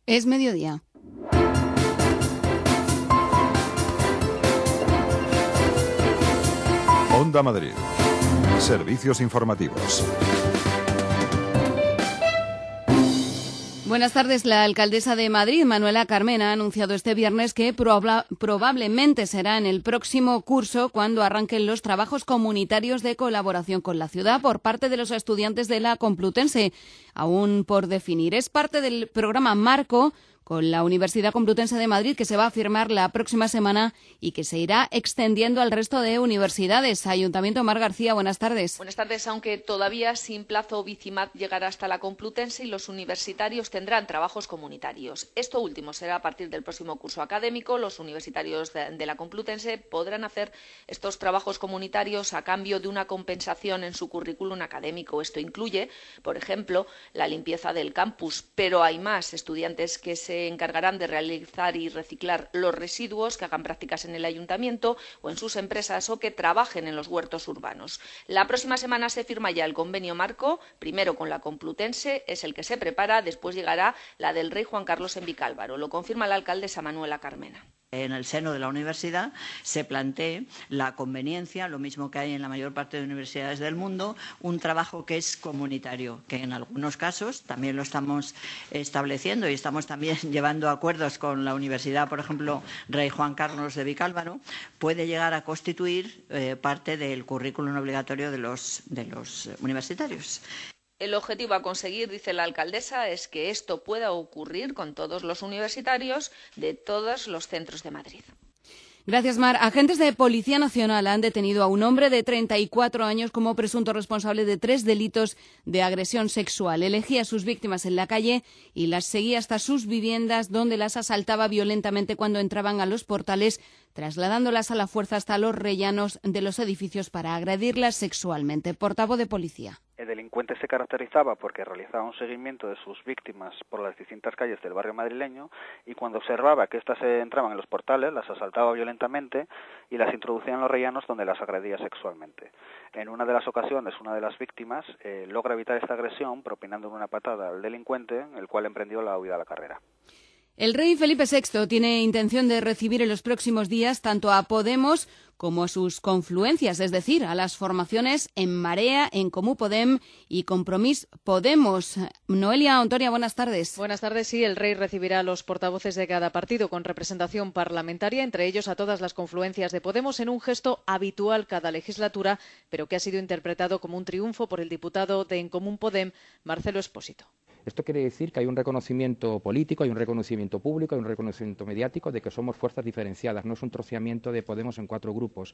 Es mediodía. Onda Madrid. Servicios informativos. Buenas tardes. La alcaldesa de Madrid, Manuela Carmena, ha anunciado este viernes que probablemente será en el próximo curso cuando arranquen los trabajos comunitarios de colaboración con la ciudad por parte de los estudiantes de la Complutense. Aún por definir. Es parte del programa Marco con la Universidad Complutense de Madrid, que se va a firmar la próxima semana y que se irá extendiendo al resto de universidades. Ayuntamiento, Mar García, buenas tardes. Buenas tardes. Aunque todavía sin plazo, Bicimat llegará hasta la Complutense y los universitarios tendrán trabajos comunitarios. Esto último será a partir del próximo curso académico. Los universitarios de la Complutense podrán hacer estos trabajos comunitarios a cambio de una compensación en su currículum académico. Esto incluye, por ejemplo, la limpieza del campus, pero hay más estudiantes que se encargarán de realizar y reciclar los residuos, que hagan prácticas en el ayuntamiento o en sus empresas o que trabajen en los huertos urbanos. La próxima semana se firma ya el convenio marco, primero con la Complutense, es el que se prepara, después llegará la del Rey Juan Carlos en Vicálvaro. Lo confirma la alcaldesa Manuela Carmena. En el seno de la universidad se plantee la conveniencia, lo mismo que hay en la mayor parte de universidades del mundo, un trabajo que es comunitario, que en algunos casos también lo estamos estableciendo y estamos también llevando acuerdos con la universidad, por ejemplo, Rey Juan Carlos de Vicálvaro, puede llegar a constituir parte del currículum obligatorio de los universitarios. El objetivo a conseguir, dice la alcaldesa, es que esto pueda ocurrir con todos los universitarios de todos los centros de Madrid. Gracias, Mar. Agentes de Policía Nacional han detenido a un hombre de 34 años como presunto responsable de 3 delitos de agresión sexual. Elegía a sus víctimas en la calle y las seguía hasta sus viviendas, donde las asaltaba violentamente cuando entraban a los portales, trasladándolas a la fuerza hasta los rellanos de los edificios para agredirlas sexualmente. Portavoz de Policía. El delincuente se caracterizaba porque realizaba un seguimiento de sus víctimas por las distintas calles del barrio madrileño y cuando observaba que éstas entraban en los portales, las asaltaba violentamente y las introducía en los rellanos donde las agredía sexualmente. En una de las ocasiones, una de las víctimas logra evitar esta agresión propinando una patada al delincuente, el cual emprendió la huida a la carrera. El rey Felipe VI tiene intención de recibir en los próximos días tanto a Podemos como a sus confluencias, es decir, a las formaciones En Marea, En Comú Podem y Compromís Podemos. Noelia Ontoria, buenas tardes. Buenas tardes. Sí, el rey recibirá a los portavoces de cada partido con representación parlamentaria, entre ellos a todas las confluencias de Podemos, en un gesto habitual cada legislatura, pero que ha sido interpretado como un triunfo por el diputado de En Comú Podem, Marcelo Espósito. Esto quiere decir que hay un reconocimiento político, hay un reconocimiento público, hay un reconocimiento mediático de que somos fuerzas diferenciadas, no es un troceamiento de Podemos en 4 grupos.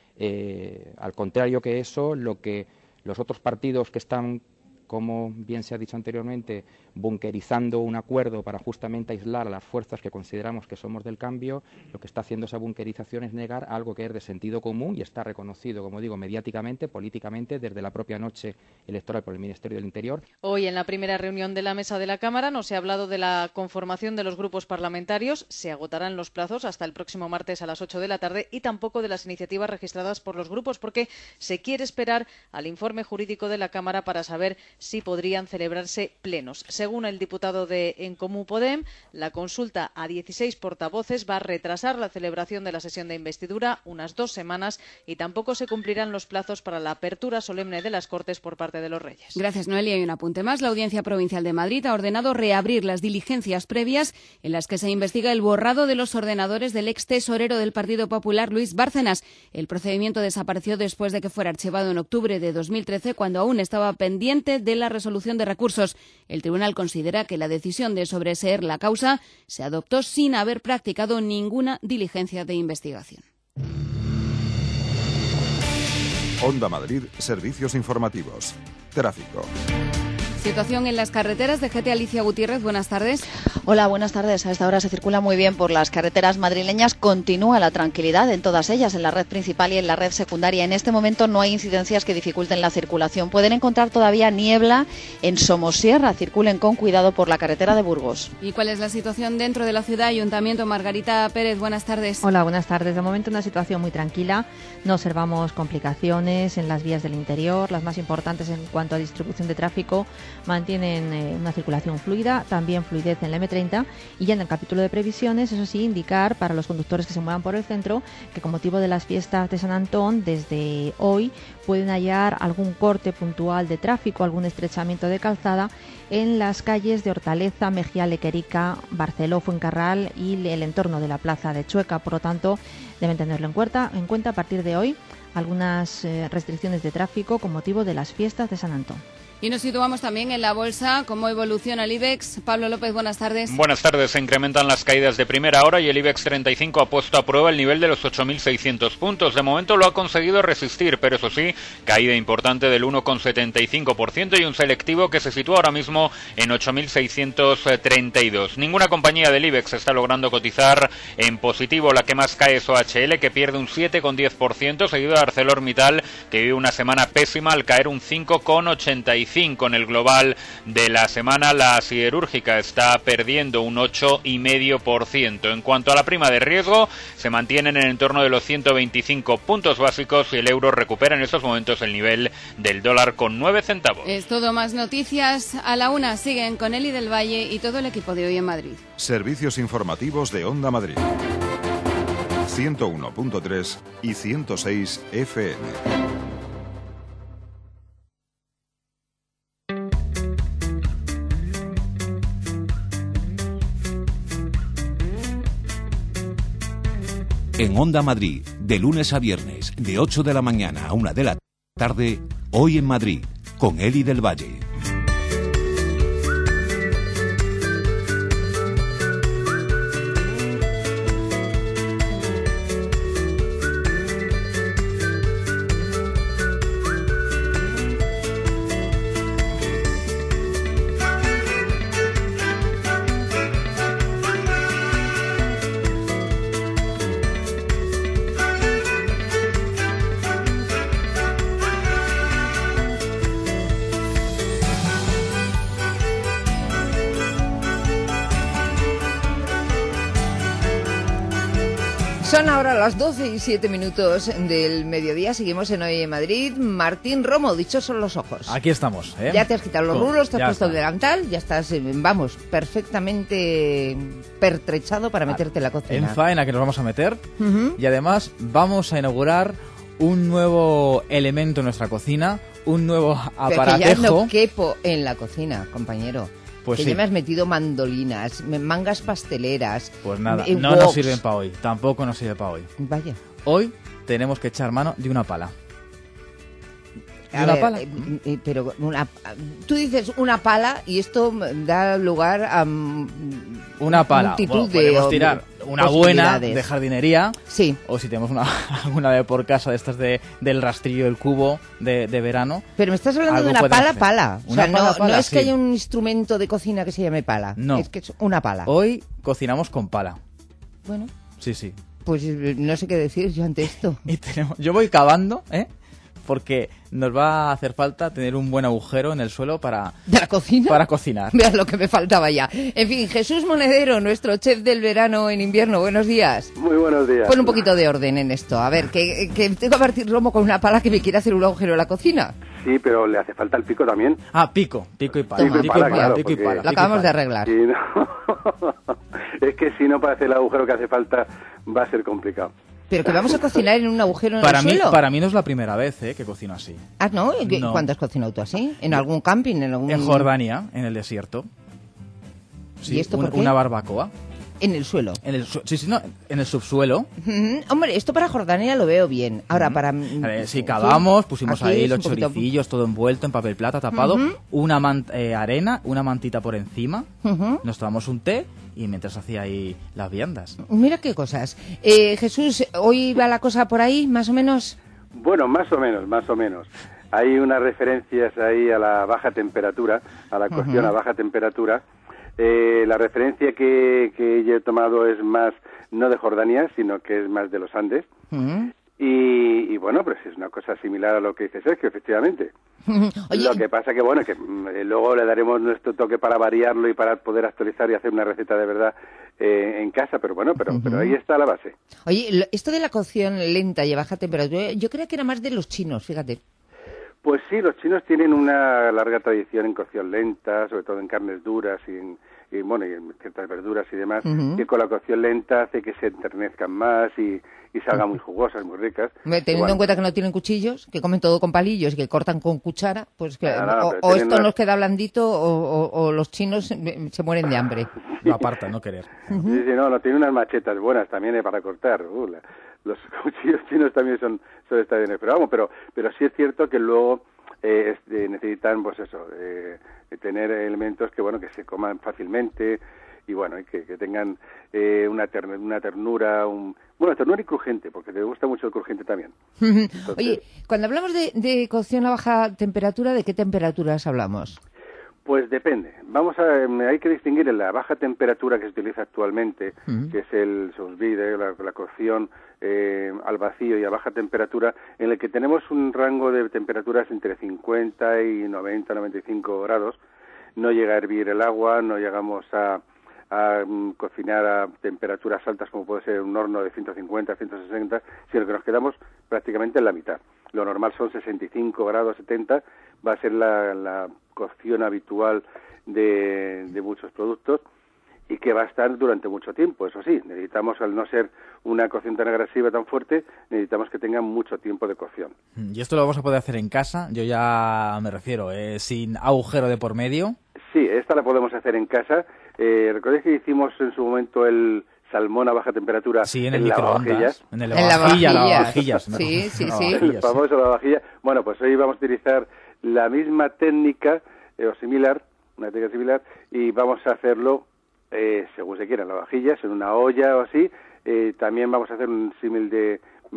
Al contrario que eso, lo que los otros partidos que están, como bien se ha dicho anteriormente, bunkerizando un acuerdo para justamente aislar a las fuerzas que consideramos que somos del cambio, lo que está haciendo esa bunkerización es negar algo que es de sentido común y está reconocido, como digo, mediáticamente, políticamente, desde la propia noche electoral por el Ministerio del Interior. Hoy, en la primera reunión de la mesa de la Cámara, no se ha hablado de la conformación de los grupos parlamentarios, se agotarán los plazos hasta el próximo martes a las 8 de la tarde y tampoco de las iniciativas registradas por los grupos, porque se quiere esperar al informe jurídico de la Cámara para saber si podrían celebrarse plenos. Según el diputado de En Comú Podem, la consulta a 16 portavoces va a retrasar la celebración de la sesión de investidura unas 2 semanas y tampoco se cumplirán los plazos para la apertura solemne de las Cortes por parte de los Reyes. Gracias, Noelia. Y un apunte más. La Audiencia Provincial de Madrid ha ordenado reabrir las diligencias previas en las que se investiga el borrado de los ordenadores del ex tesorero del Partido Popular, Luis Bárcenas. El procedimiento desapareció después de que fuera archivado en octubre de 2013, cuando aún estaba pendiente de la resolución de recursos. El tribunal considera que la decisión de sobreseer la causa se adoptó sin haber practicado ninguna diligencia de investigación. Onda Madrid, servicios informativos. Tráfico. Situación en las carreteras de GT. Alicia Gutiérrez, buenas tardes. Hola, buenas tardes. A esta hora se circula muy bien por las carreteras madrileñas. Continúa la tranquilidad en todas ellas, en la red principal y en la red secundaria. En este momento no hay incidencias que dificulten la circulación. Pueden encontrar todavía niebla en Somosierra. Circulen con cuidado por la carretera de Burgos. ¿Y cuál es la situación dentro de la ciudad? Ayuntamiento, Margarita Pérez, buenas tardes. Hola, buenas tardes. De momento una situación muy tranquila. No observamos complicaciones en las vías del interior. Las más importantes en cuanto a distribución de tráfico mantienen una circulación fluida, también fluidez en la M30, y ya en el capítulo de previsiones, eso sí, indicar para los conductores que se muevan por el centro que con motivo de las fiestas de San Antón, desde hoy pueden hallar algún corte puntual de tráfico, algún estrechamiento de calzada en las calles de Hortaleza, Mejía Lequerica, Barceló, Fuencarral y el entorno de la plaza de Chueca. Por lo tanto, deben tenerlo en cuenta a partir de hoy algunas restricciones de tráfico con motivo de las fiestas de San Antón. Y nos situamos también en la bolsa, cómo evoluciona el IBEX. Pablo López, buenas tardes. Buenas tardes. Se incrementan las caídas de primera hora y el IBEX 35 ha puesto a prueba el nivel de los 8.600 puntos. De momento lo ha conseguido resistir, pero eso sí, caída importante del 1,75% y un selectivo que se sitúa ahora mismo en 8.632. Ninguna compañía del IBEX está logrando cotizar en positivo. La que más cae es OHL, que pierde un 7,10%, seguido de ArcelorMittal, que vive una semana pésima al caer un 5,85%. En el global de la semana, la siderúrgica está perdiendo un 8,5%. En cuanto a la prima de riesgo, se mantienen en el entorno de los 125 puntos básicos y el euro recupera en estos momentos el nivel del dólar con 9 centavos. Es todo, más noticias a la 1. Siguen con Eli del Valle y todo el equipo de Hoy en Madrid. Servicios informativos de Onda Madrid. 101.3 y 106 FM. En Onda Madrid, de lunes a viernes, de 8 de la mañana a 1 de la tarde, Hoy en Madrid, con Eli del Valle. Son ahora las 12:07 del mediodía. Seguimos en Hoy en Madrid. Martín Romo, dichos son los ojos. Aquí estamos, ¿eh? Ya te has quitado los rulos, te has puesto el delantal, ya estás, vamos, perfectamente pertrechado para meterte en la cocina. En faena que nos vamos a meter. Y además vamos a inaugurar un nuevo elemento en nuestra cocina, un nuevo aparatejo. Pero que ya no quepo en la cocina, compañero. Pues que sí. ya me has metido mandolinas, mangas pasteleras. Pues nada, no woks. nos sirven para hoy, tampoco nos sirve para hoy. Vaya. Hoy tenemos que echar mano de una pala. A ver, pero tú dices una pala y esto da lugar a una pala. Multitud Podemos de tirar una buena de jardinería. Sí. O si tenemos alguna de por casa de estas del rastrillo, el cubo de verano. Pero me estás hablando de una pala. O sea, no es que haya un instrumento de cocina que se llame pala. No. Es que es una pala. Hoy cocinamos con pala. Bueno. Sí. Pues no sé qué decir yo ante esto. Yo voy cavando, porque nos va a hacer falta tener un buen agujero en el suelo para... ¿De la cocina? Para cocinar. Vean lo que me faltaba ya. En fin, Jesús Monedero, nuestro chef del verano en invierno. Buenos días. Muy buenos días. Pon un poquito de orden en esto. A ver, que tengo a Martín Romo con una pala que me quiere hacer un agujero en la cocina. Sí, pero le hace falta el pico también. Pico y pala. Pico y pala. Lo acabamos de arreglar. Sí, no. Es que si no, para hacer el agujero que hace falta va a ser complicado. ¿Pero que vamos a cocinar en un agujero en el suelo? Para mí no es la primera vez que cocino así. Ah, ¿no? No. ¿Cuándo has cocinado tú así? ¿En algún camping? En Jordania, en el desierto. Sí, ¿Y esto por qué? Una barbacoa. ¿En el suelo? En el subsuelo. Hombre, esto para Jordania lo veo bien. Ahora, para... Sí, cavamos, pusimos aquí ahí es los un poquito... choricillos, todo envuelto en papel plata, tapado, una arena, una mantita por encima, nos tomamos un té y mientras hacía ahí las viandas. Mira qué cosas. Jesús, ¿hoy va la cosa por ahí, más o menos? Bueno, más o menos. Hay unas referencias ahí a la baja temperatura, a la cuestión a baja temperatura. La referencia que yo he tomado es más, no de Jordania, sino que es más de los Andes. Y bueno, pues es una cosa similar a lo que dice Sergio, efectivamente. Oye, lo que pasa que luego le daremos nuestro toque para variarlo y para poder actualizar y hacer una receta de verdad en casa, pero ahí está la base. Oye, esto de la cocción lenta y a baja temperatura, yo creía que era más de los chinos, fíjate. Pues sí, los chinos tienen una larga tradición en cocción lenta, sobre todo en carnes duras y en ciertas verduras y demás, que con la cocción lenta hace que se enternezcan más y salgan muy jugosas, muy ricas. Teniendo en cuenta que no tienen cuchillos, que comen todo con palillos y que cortan con cuchara, pues que o esto nos queda blandito o los chinos se mueren de hambre. Lo apartan, no querer. Sí, no, tienen unas machetas buenas también para cortar. Los cuchillos chinos también son estar bien, pero sí es cierto que luego necesitan, pues eso, tener elementos que se coman fácilmente y que tengan una ternura, ternura y crujiente, porque te gusta mucho el crujiente también. Entonces, oye, cuando hablamos de cocción a baja temperatura, ¿de qué temperaturas hablamos? Pues depende. Hay que distinguir en la baja temperatura que se utiliza actualmente, que es el sous vide, la cocción al vacío y a baja temperatura, en el que tenemos un rango de temperaturas entre 50 y 90, 95 grados. No llega a hervir el agua, no llegamos a cocinar a temperaturas altas como puede ser un horno de 150, 160, sino que nos quedamos prácticamente en la mitad. Lo normal son 65 grados, 70, va a ser la cocción habitual de muchos productos y que va a estar durante mucho tiempo. Eso sí, necesitamos, al no ser una cocción tan agresiva, tan fuerte, necesitamos que tenga mucho tiempo de cocción. ¿Y esto lo vamos a poder hacer en casa? Yo ya me refiero, sin agujero de por medio. Sí, esta la podemos hacer en casa. ¿Recordáis que hicimos en su momento el salmón a baja temperatura en el microondas? En lavavajillas. Sí. El famoso lavavajillas. Bueno, pues hoy vamos a utilizar la misma técnica o similar, una técnica similar, y vamos a hacerlo según se quiera, en lavavajillas, en una olla o así. También vamos a hacer un símil de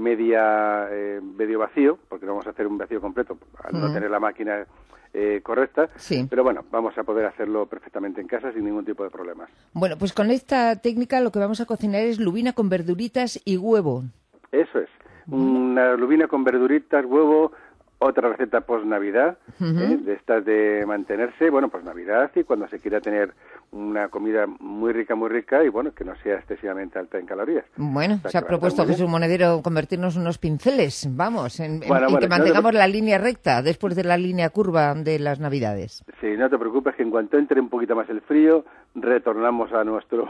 medio vacío, porque no vamos a hacer un vacío completo al no tener la máquina correcta, pero bueno, vamos a poder hacerlo perfectamente en casa sin ningún tipo de problemas. Bueno, pues con esta técnica lo que vamos a cocinar es lubina con verduritas y huevo. Eso es, una lubina con verduritas, huevo, otra receta post-Navidad, de estas de mantenerse, pues Navidad y cuando se quiera tener una comida muy rica y que no sea excesivamente alta en calorías. Bueno, se ha propuesto Jesús Monedero convertirnos en unos pinceles, en que mantengamos la línea recta después de la línea curva de las Navidades. Sí, no te preocupes que en cuanto entre un poquito más el frío, retornamos a nuestro...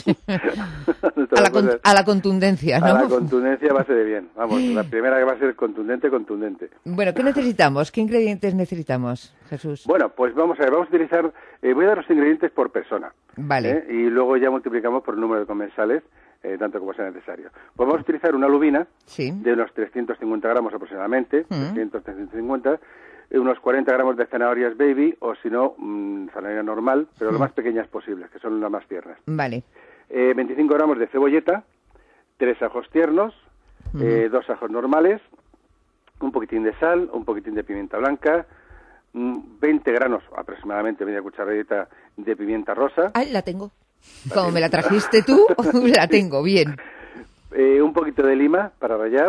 a la contundencia, ¿no? A la contundencia base de bien. La primera que va a ser contundente. Bueno, ¿qué necesitamos? ¿Qué ingredientes necesitamos, Jesús? Bueno, pues vamos a utilizar... voy a dar los ingredientes por persona. Vale. Y luego ya multiplicamos por el número de comensales, tanto como sea necesario. Pues vamos a utilizar una lubina de unos 350 gramos aproximadamente, 350, unos 40 gramos de zanahorias baby, o si no, zanahoria normal, pero lo más pequeñas posibles, que son las más tiernas. Vale. 25 gramos de cebolleta, 3 ajos tiernos, 2 ajos normales, un poquitín de sal, un poquitín de pimienta blanca, 20 granos, aproximadamente media cucharadita de pimienta rosa. Ah, la tengo. Como me la trajiste tú, la tengo, bien. Un poquito de lima para rallar,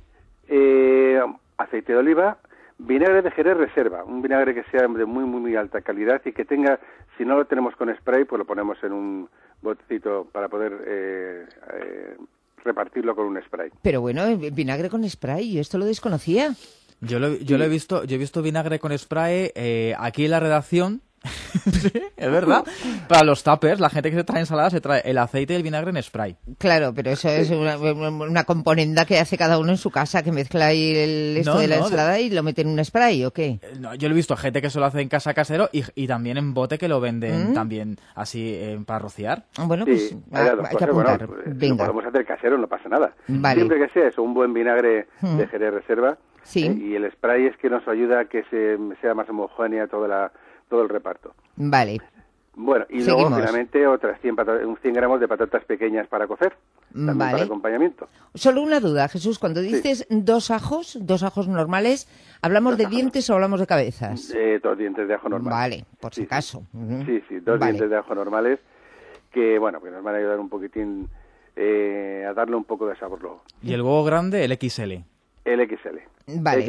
aceite de oliva, vinagre de Jerez Reserva, un vinagre que sea de muy, muy, muy alta calidad y que tenga, si no lo tenemos con spray, pues lo ponemos en un botecito para poder repartirlo con un spray. Pero bueno, vinagre con spray, yo esto lo desconocía. Yo he visto vinagre con spray aquí en la redacción. Sí, es verdad. Para los tuppers, la gente que se trae ensaladas se trae el aceite y el vinagre en spray. Claro, pero eso es una componenda que hace cada uno en su casa, que mezcla ahí de la ensalada y lo mete en un spray, ¿o qué? No, yo lo he visto gente que se lo hace en casa casero y también en bote que lo venden también así para rociar. Bueno, pues hay que apuntar. Lo podemos hacer casero, no pasa nada. Vale. Siempre que sea eso, un buen vinagre de Jerez Reserva. Y el spray es que nos ayuda a que sea más homogénea todo el reparto. Vale. Bueno, y luego finalmente otras 100 gramos de patatas pequeñas para cocer, también para acompañamiento. Solo una duda, Jesús, cuando dices dos ajos normales, ¿hablamos de dientes o hablamos de cabezas? 2 dientes de ajo normales. Vale, por si acaso. Sí, 2 dientes de ajo normales que nos van a ayudar un poquitín a darle un poco de sabor luego. ¿Y el huevo grande, el XL? El XL. Vale.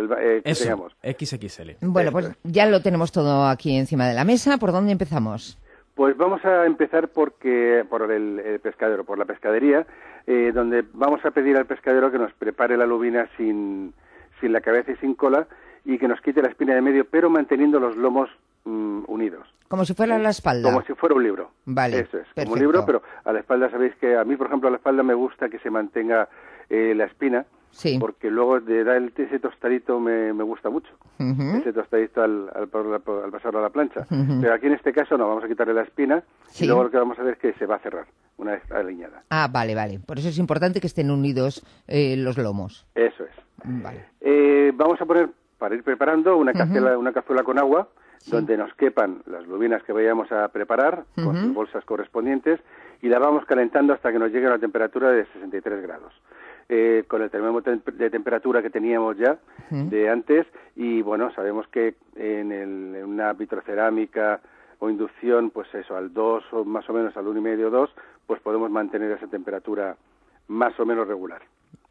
XXL. Bueno, pues ya lo tenemos todo aquí encima de la mesa. ¿Por dónde empezamos? Pues vamos a empezar por el pescadero, por la pescadería, donde vamos a pedir al pescadero que nos prepare la lubina sin la cabeza y sin cola, y que nos quite la espina de medio, pero manteniendo los lomos unidos. Como si fuera la espalda. Como si fuera un libro. Vale, eso es, perfecto. como un libro, pero a la espalda sabéis que a mí, por ejemplo, a la espalda me gusta que se mantenga la espina, sí, porque luego de dar ese tostadito me gusta mucho, ese tostadito al pasarlo a la plancha. Pero aquí en este caso no, vamos a quitarle la espina y luego lo que vamos a hacer es que se va a cerrar una vez alineada. Ah, vale, vale. Por eso es importante que estén unidos los lomos. Eso es. Vale. Vamos a poner, para ir preparando, una cazuela con agua, donde nos quepan las lubinas que vayamos a preparar, con sus bolsas correspondientes, y la vamos calentando hasta que nos llegue a una temperatura de 63 grados. Con el termómetro de temperatura que teníamos ya de antes, y bueno, sabemos que en una vitrocerámica o inducción, pues eso, al 2 o más o menos al 1,5 2, pues podemos mantener esa temperatura más o menos regular.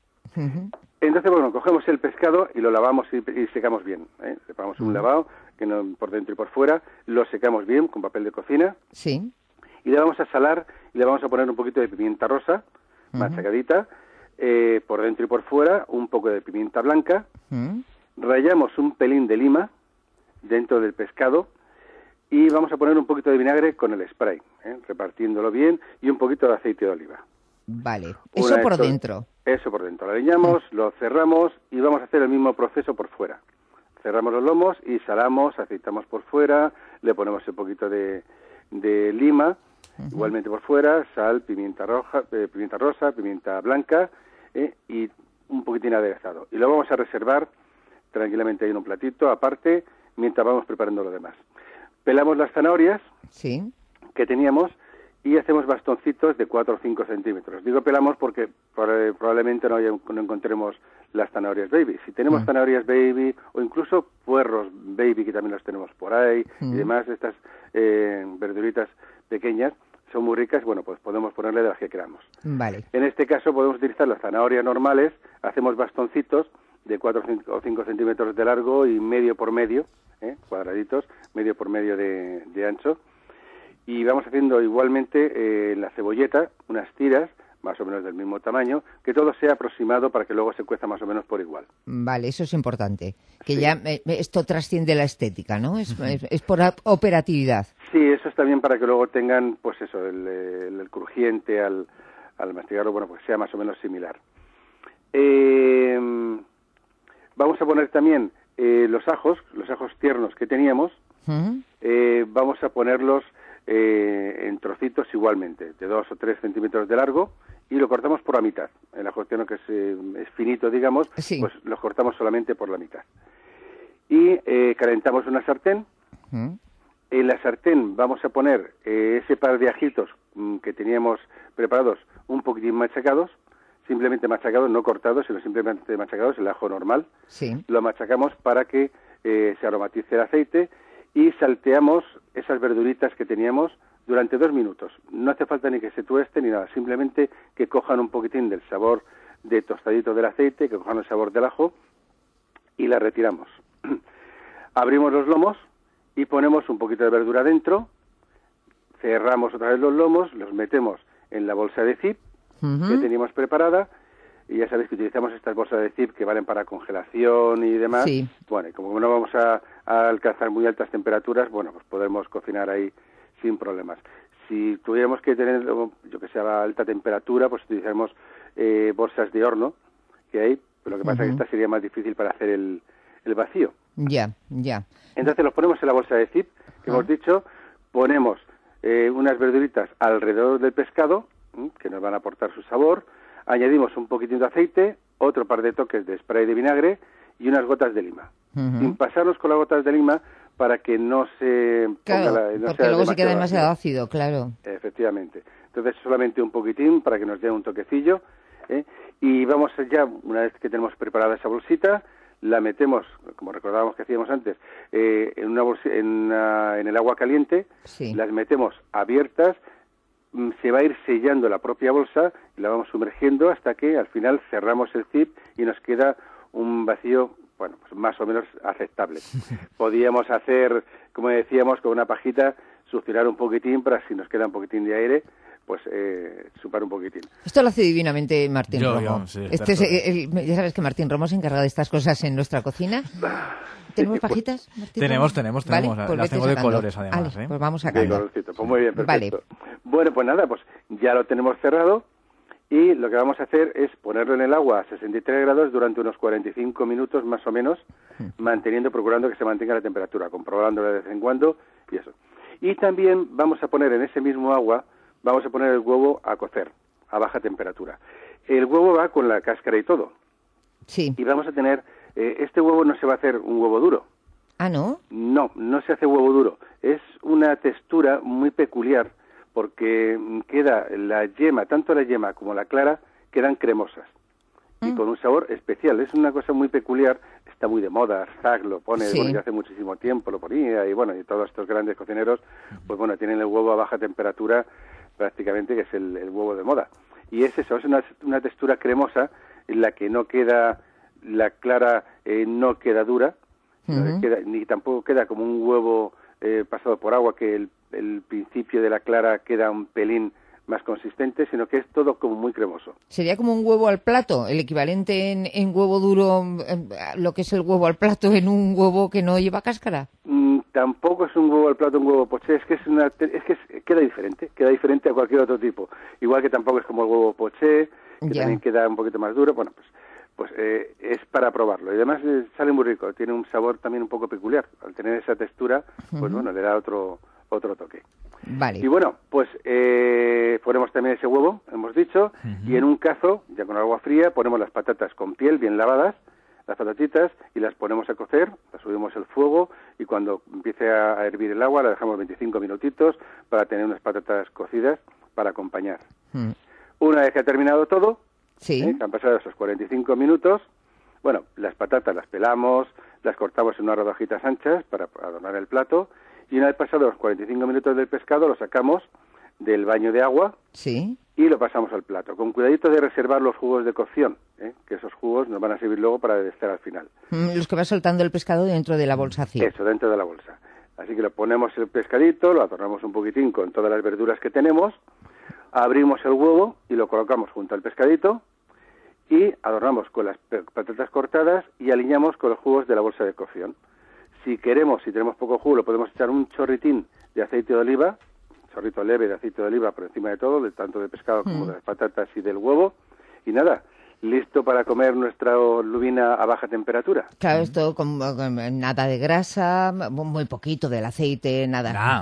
Entonces, bueno, cogemos el pescado y lo lavamos y secamos bien. Le pagamos un lavado que por dentro y por fuera, lo secamos bien con papel de cocina. Sí. Y le vamos a salar y le vamos a poner un poquito de pimienta rosa, machacadita, por dentro y por fuera, un poco de pimienta blanca. Rallamos un pelín de lima dentro del pescado y vamos a poner un poquito de vinagre con el spray, repartiéndolo bien, y un poquito de aceite de oliva. Vale, eso por dentro. Eso por dentro. Lo alineamos, lo cerramos y vamos a hacer el mismo proceso por fuera. Cerramos los lomos y salamos, aceitamos por fuera, le ponemos un poquito de lima, igualmente por fuera, sal, pimienta rosa, pimienta blanca y un poquitín aderezado. Y lo vamos a reservar tranquilamente ahí en un platito aparte mientras vamos preparando lo demás. Pelamos las zanahorias que teníamos y hacemos bastoncitos de 4 o 5 centímetros. Digo pelamos porque probablemente no encontremos las zanahorias baby. Si tenemos zanahorias baby o incluso puerros baby, que también los tenemos por ahí, y demás, estas verduritas pequeñas, son muy ricas, bueno, pues podemos ponerle de las que queramos. Vale. En este caso podemos utilizar las zanahorias normales, hacemos bastoncitos de 4 o 5 centímetros de largo y medio por medio, cuadraditos, medio por medio de ancho. Y vamos haciendo igualmente en la cebolleta unas tiras, más o menos del mismo tamaño, que todo sea aproximado para que luego se cueza más o menos por igual. Vale, eso es importante. Que ya esto trasciende la estética, ¿no? Es por operatividad. Sí, eso es también para que luego tengan, pues eso, el crujiente al masticarlo, bueno, pues sea más o menos similar. Vamos a poner también los ajos tiernos que teníamos, vamos a ponerlos en trocitos igualmente, de 2 o 3 centímetros de largo, y lo cortamos por la mitad. El ajo tierno, que es finito, digamos, pues lo cortamos solamente por la mitad. Y calentamos una sartén. En la sartén vamos a poner ese par de ajitos que teníamos preparados un poquitín machacados, simplemente machacados, no cortados, sino simplemente machacados, el ajo normal. Lo machacamos para que se aromatice el aceite y salteamos esas verduritas que teníamos durante 2 minutos. No hace falta ni que se tuesten ni nada, simplemente que cojan un poquitín del sabor de tostadito del aceite, que cojan el sabor del ajo, y la retiramos. Abrimos los lomos y ponemos un poquito de verdura dentro, cerramos otra vez los lomos, los metemos en la bolsa de zip que teníamos preparada, y ya sabéis que utilizamos estas bolsas de zip que valen para congelación y demás. Bueno, y como no vamos a alcanzar muy altas temperaturas, bueno, pues podemos cocinar ahí sin problemas. Si tuviéramos que tener, yo que sé, a alta temperatura, pues utilizaremos bolsas de horno que hay, pero lo que pasa es que esta sería más difícil para hacer el vacío. Ya. Entonces los ponemos en la bolsa de zip, que hemos dicho, ponemos unas verduritas alrededor del pescado, que nos van a aportar su sabor, añadimos un poquitín de aceite, otro par de toques de spray de vinagre y unas gotas de lima. Sin pasarnos con las gotas de lima para que no se ponga porque luego se queda demasiado ácido, claro. Efectivamente. Entonces solamente un poquitín para que nos dé un toquecillo, y vamos ya, una vez que tenemos preparada esa bolsita, la metemos, como recordábamos que hacíamos antes, en el agua caliente, las metemos abiertas, se va a ir sellando la propia bolsa y la vamos sumergiendo hasta que al final cerramos el zip y nos queda un vacío, bueno, pues más o menos aceptable. Podíamos hacer, como decíamos, con una pajita, succionar un poquitín para si nos queda un poquitín de aire, pues chupar un poquitín. Esto lo hace divinamente Martín Romo. Ya sabes que Martín Romo se encarga de estas cosas en nuestra cocina. ¿Tenemos pajitas, Martín? Tenemos. Vale, las tengo de colores, además. Vale, pues vamos sacando. Pues muy bien, perfecto. Vale. Bueno, pues nada, pues ya lo tenemos cerrado y lo que vamos a hacer es ponerlo en el agua a 63 grados durante unos 45 minutos más o menos, procurando que se mantenga la temperatura, comprobándolo de vez en cuando y eso. Y también vamos a poner en ese mismo agua, vamos a poner el huevo a cocer a baja temperatura. El huevo va con la cáscara y todo. Sí. Y vamos a tener, este huevo no se va a hacer un huevo duro. ¿Ah, no? No se hace huevo duro. Es una textura muy peculiar porque queda la yema, tanto la yema como la clara, quedan cremosas y con un sabor especial. Es una cosa muy peculiar, está muy de moda. Zach lo pone, ya hace muchísimo tiempo lo ponía y todos estos grandes cocineros, pues tienen el huevo a baja temperatura prácticamente, que es el huevo de moda. Y es eso, es una textura cremosa en la que no queda, la clara no queda dura, ni tampoco queda como un huevo pasado por agua, que el principio de la clara queda un pelín más consistente, sino que es todo como muy cremoso. ¿Sería como un huevo al plato, el equivalente en huevo duro, lo que es el huevo al plato en un huevo que no lleva cáscara? Tampoco es un huevo al plato, un huevo poché, es que queda diferente a cualquier otro tipo. Igual que tampoco es como el huevo poché, que también queda un poquito más duro. Bueno, pues es para probarlo. Y además sale muy rico, tiene un sabor también un poco peculiar. Al tener esa textura, pues le da otro toque. Vale. Y bueno, pues ponemos también ese huevo, hemos dicho, y en un cazo, ya con agua fría, ponemos las patatas con piel bien lavadas, las patatitas, y las ponemos a cocer, las subimos al fuego, y cuando empiece a hervir el agua, la dejamos 25 minutitos para tener unas patatas cocidas para acompañar. Una vez que ha terminado todo, que han pasado esos 45 minutos, las patatas las pelamos, las cortamos en unas rodajitas anchas para adornar el plato, y una vez pasados los 45 minutos del pescado, lo sacamos del baño de agua y lo pasamos al plato. Con cuidadito de reservar los jugos de cocción, que esos jugos nos van a servir luego para deshacer al final. Los que va soltando el pescado dentro de la bolsa. Eso, dentro de la bolsa. Así que lo ponemos el pescadito, lo adornamos un poquitín con todas las verduras que tenemos, abrimos el huevo y lo colocamos junto al pescadito y adornamos con las patatas cortadas y alineamos con los jugos de la bolsa de cocción. Si tenemos poco jugo, lo podemos echar un chorritín de aceite de oliva, un chorrito leve de aceite de oliva por encima de todo, tanto del pescado como de las patatas y del huevo. Y nada, listo para comer nuestra lubina a baja temperatura. Claro, esto con nada de grasa, muy poquito del aceite, nada.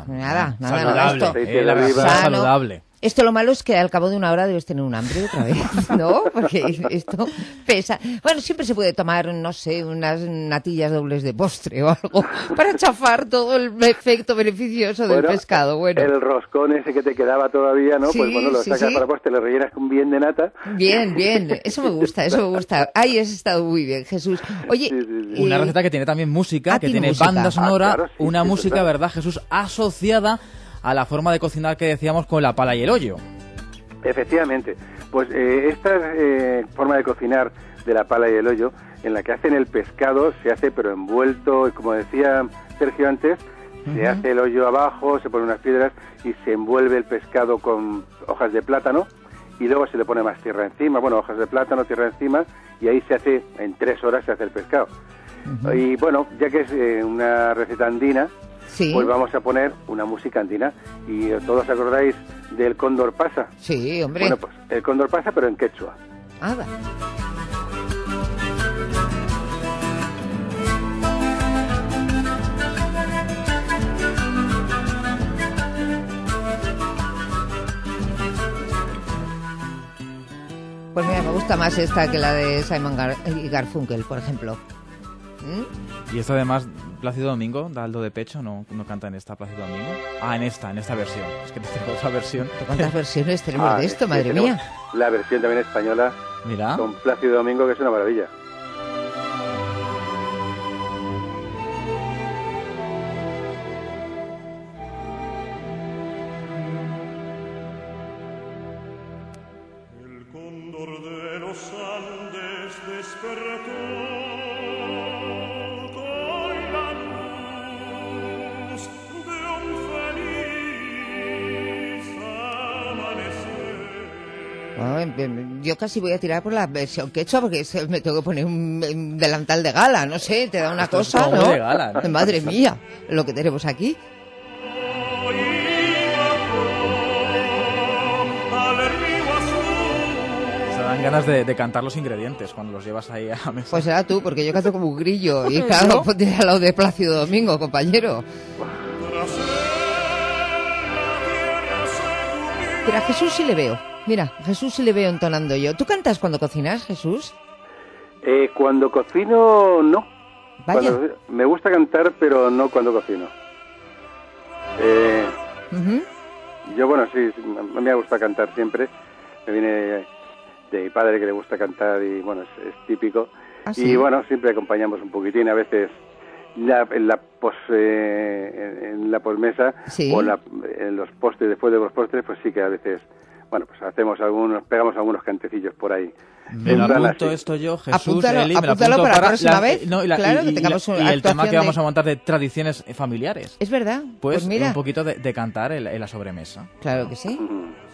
Saludable, saludable. Esto lo malo es que al cabo de una hora debes tener un hambre otra vez, ¿no? Porque esto pesa. Bueno, siempre se puede tomar, no sé, unas natillas dobles de postre o algo para chafar todo el efecto beneficioso del pescado. El roscón ese que te quedaba todavía, ¿no? Pues lo sacas para postre, lo rellenas con bien de nata. Bien. Eso me gusta. Ahí has estado muy bien, Jesús. Oye, una receta que tiene también música, que tiene banda sonora, música, ¿verdad, Jesús? Asociada a la forma de cocinar que decíamos con la pala y el hoyo. Efectivamente. Pues esta forma de cocinar de la pala y el hoyo, en la que hacen el pescado, se hace pero envuelto, como decía Sergio antes, se hace el hoyo abajo, se ponen unas piedras y se envuelve el pescado con hojas de plátano y luego se le pone más tierra encima, hojas de plátano, tierra encima, y ahí se hace, en 3 horas se hace el pescado. Y ya que es una receta andina, pues vamos a poner una música andina. ¿Y todos acordáis del cóndor pasa? Sí, hombre. Bueno, pues el cóndor pasa, pero en quechua. Pues mira, me gusta más esta que la de Simon y Garfunkel, por ejemplo. Y esto además, Plácido Domingo, da algo de pecho, no canta en esta Plácido Domingo. En esta versión. Es que tengo otra versión. ¿Cuántas versiones tenemos de esto, madre mía? La versión también española, con Plácido Domingo, que es una maravilla. El cóndor de los Andes despertó. Amanecer. Yo casi voy a tirar por la versión que he hecho porque me tengo que poner un delantal de gala, no sé, te da una cosa, ¿no? De gala, ¿no? Madre mía, lo que tenemos aquí. Se dan ganas de cantar los ingredientes cuando los llevas ahí a la mesa. Pues será tú, porque yo canto como un grillo y claro, ponte al lado de Plácido Domingo, compañero. Pero a Jesús sí le veo. Mira, a Jesús sí le veo entonando yo. ¿Tú cantas cuando cocinas, Jesús? Cuando cocino, no. Vaya. Me gusta cantar, pero no cuando cocino. Yo, bueno, sí, a mí me gusta cantar siempre. Me viene de mi padre que le gusta cantar y, bueno, es típico. ¿Ah, sí? Y, bueno, siempre acompañamos un poquitín. A veces en la posmesa sí. o en los postres, después de los postres, pues sí que a veces, bueno, pues pegamos algunos cantecillos por ahí. Me lo apunto esto yo, Jesús, Eli, me lo apúntalo para la próxima vez. Claro, que tengamos y el tema que vamos a montar de tradiciones familiares. Es verdad. Pues mira. Un poquito de cantar en la sobremesa. Claro que sí.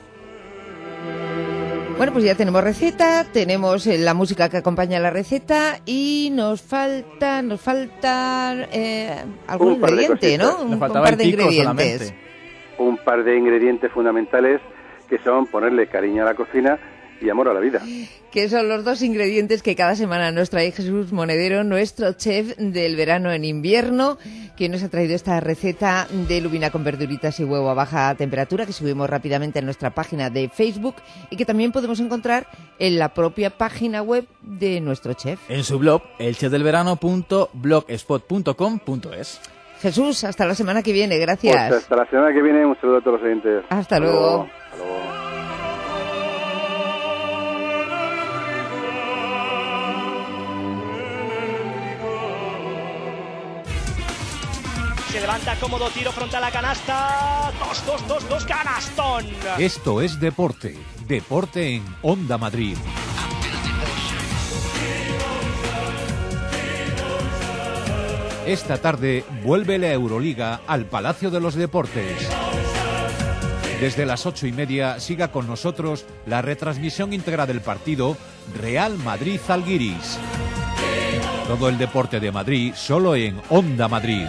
Bueno, pues ya tenemos receta, tenemos la música que acompaña la receta y nos falta algún ingrediente, ¿no? Un par de ingredientes. Solamente. Un par de ingredientes fundamentales que son ponerle cariño a la cocina y amor a la vida. Que son los dos ingredientes que cada semana nos trae Jesús Monedero, nuestro chef del verano en invierno, que nos ha traído esta receta de lubina con verduritas y huevo a baja temperatura que subimos rápidamente en nuestra página de Facebook y que también podemos encontrar en la propia página web de nuestro chef. En su blog, elchefdelverano.blogspot.com.es. Jesús, hasta la semana que viene, gracias. Pues hasta la semana que viene, un saludo a todos los oyentes. Hasta luego. Hasta luego. Se levanta cómodo, tiro frontal a canasta. 2, canastón. Esto es deporte. Deporte en Onda Madrid. Esta tarde vuelve la Euroliga al Palacio de los Deportes. Desde las 8:30 siga con nosotros la retransmisión íntegra del partido Real Madrid-Zalgiris. Todo el deporte de Madrid solo en Onda Madrid.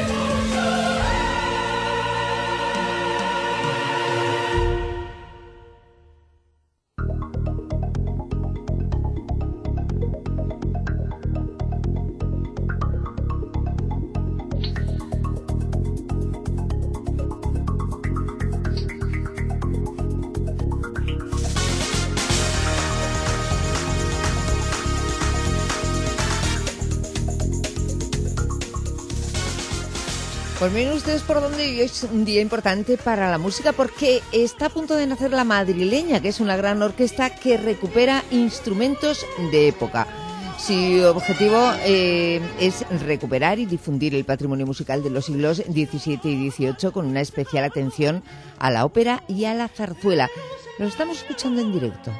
Pues miren ustedes por dónde hoy es un día importante para la música porque está a punto de nacer La Madrileña, que es una gran orquesta que recupera instrumentos de época. Su objetivo es recuperar y difundir el patrimonio musical de los siglos XVII y XVIII con una especial atención a la ópera y a la zarzuela. Lo estamos escuchando en directo.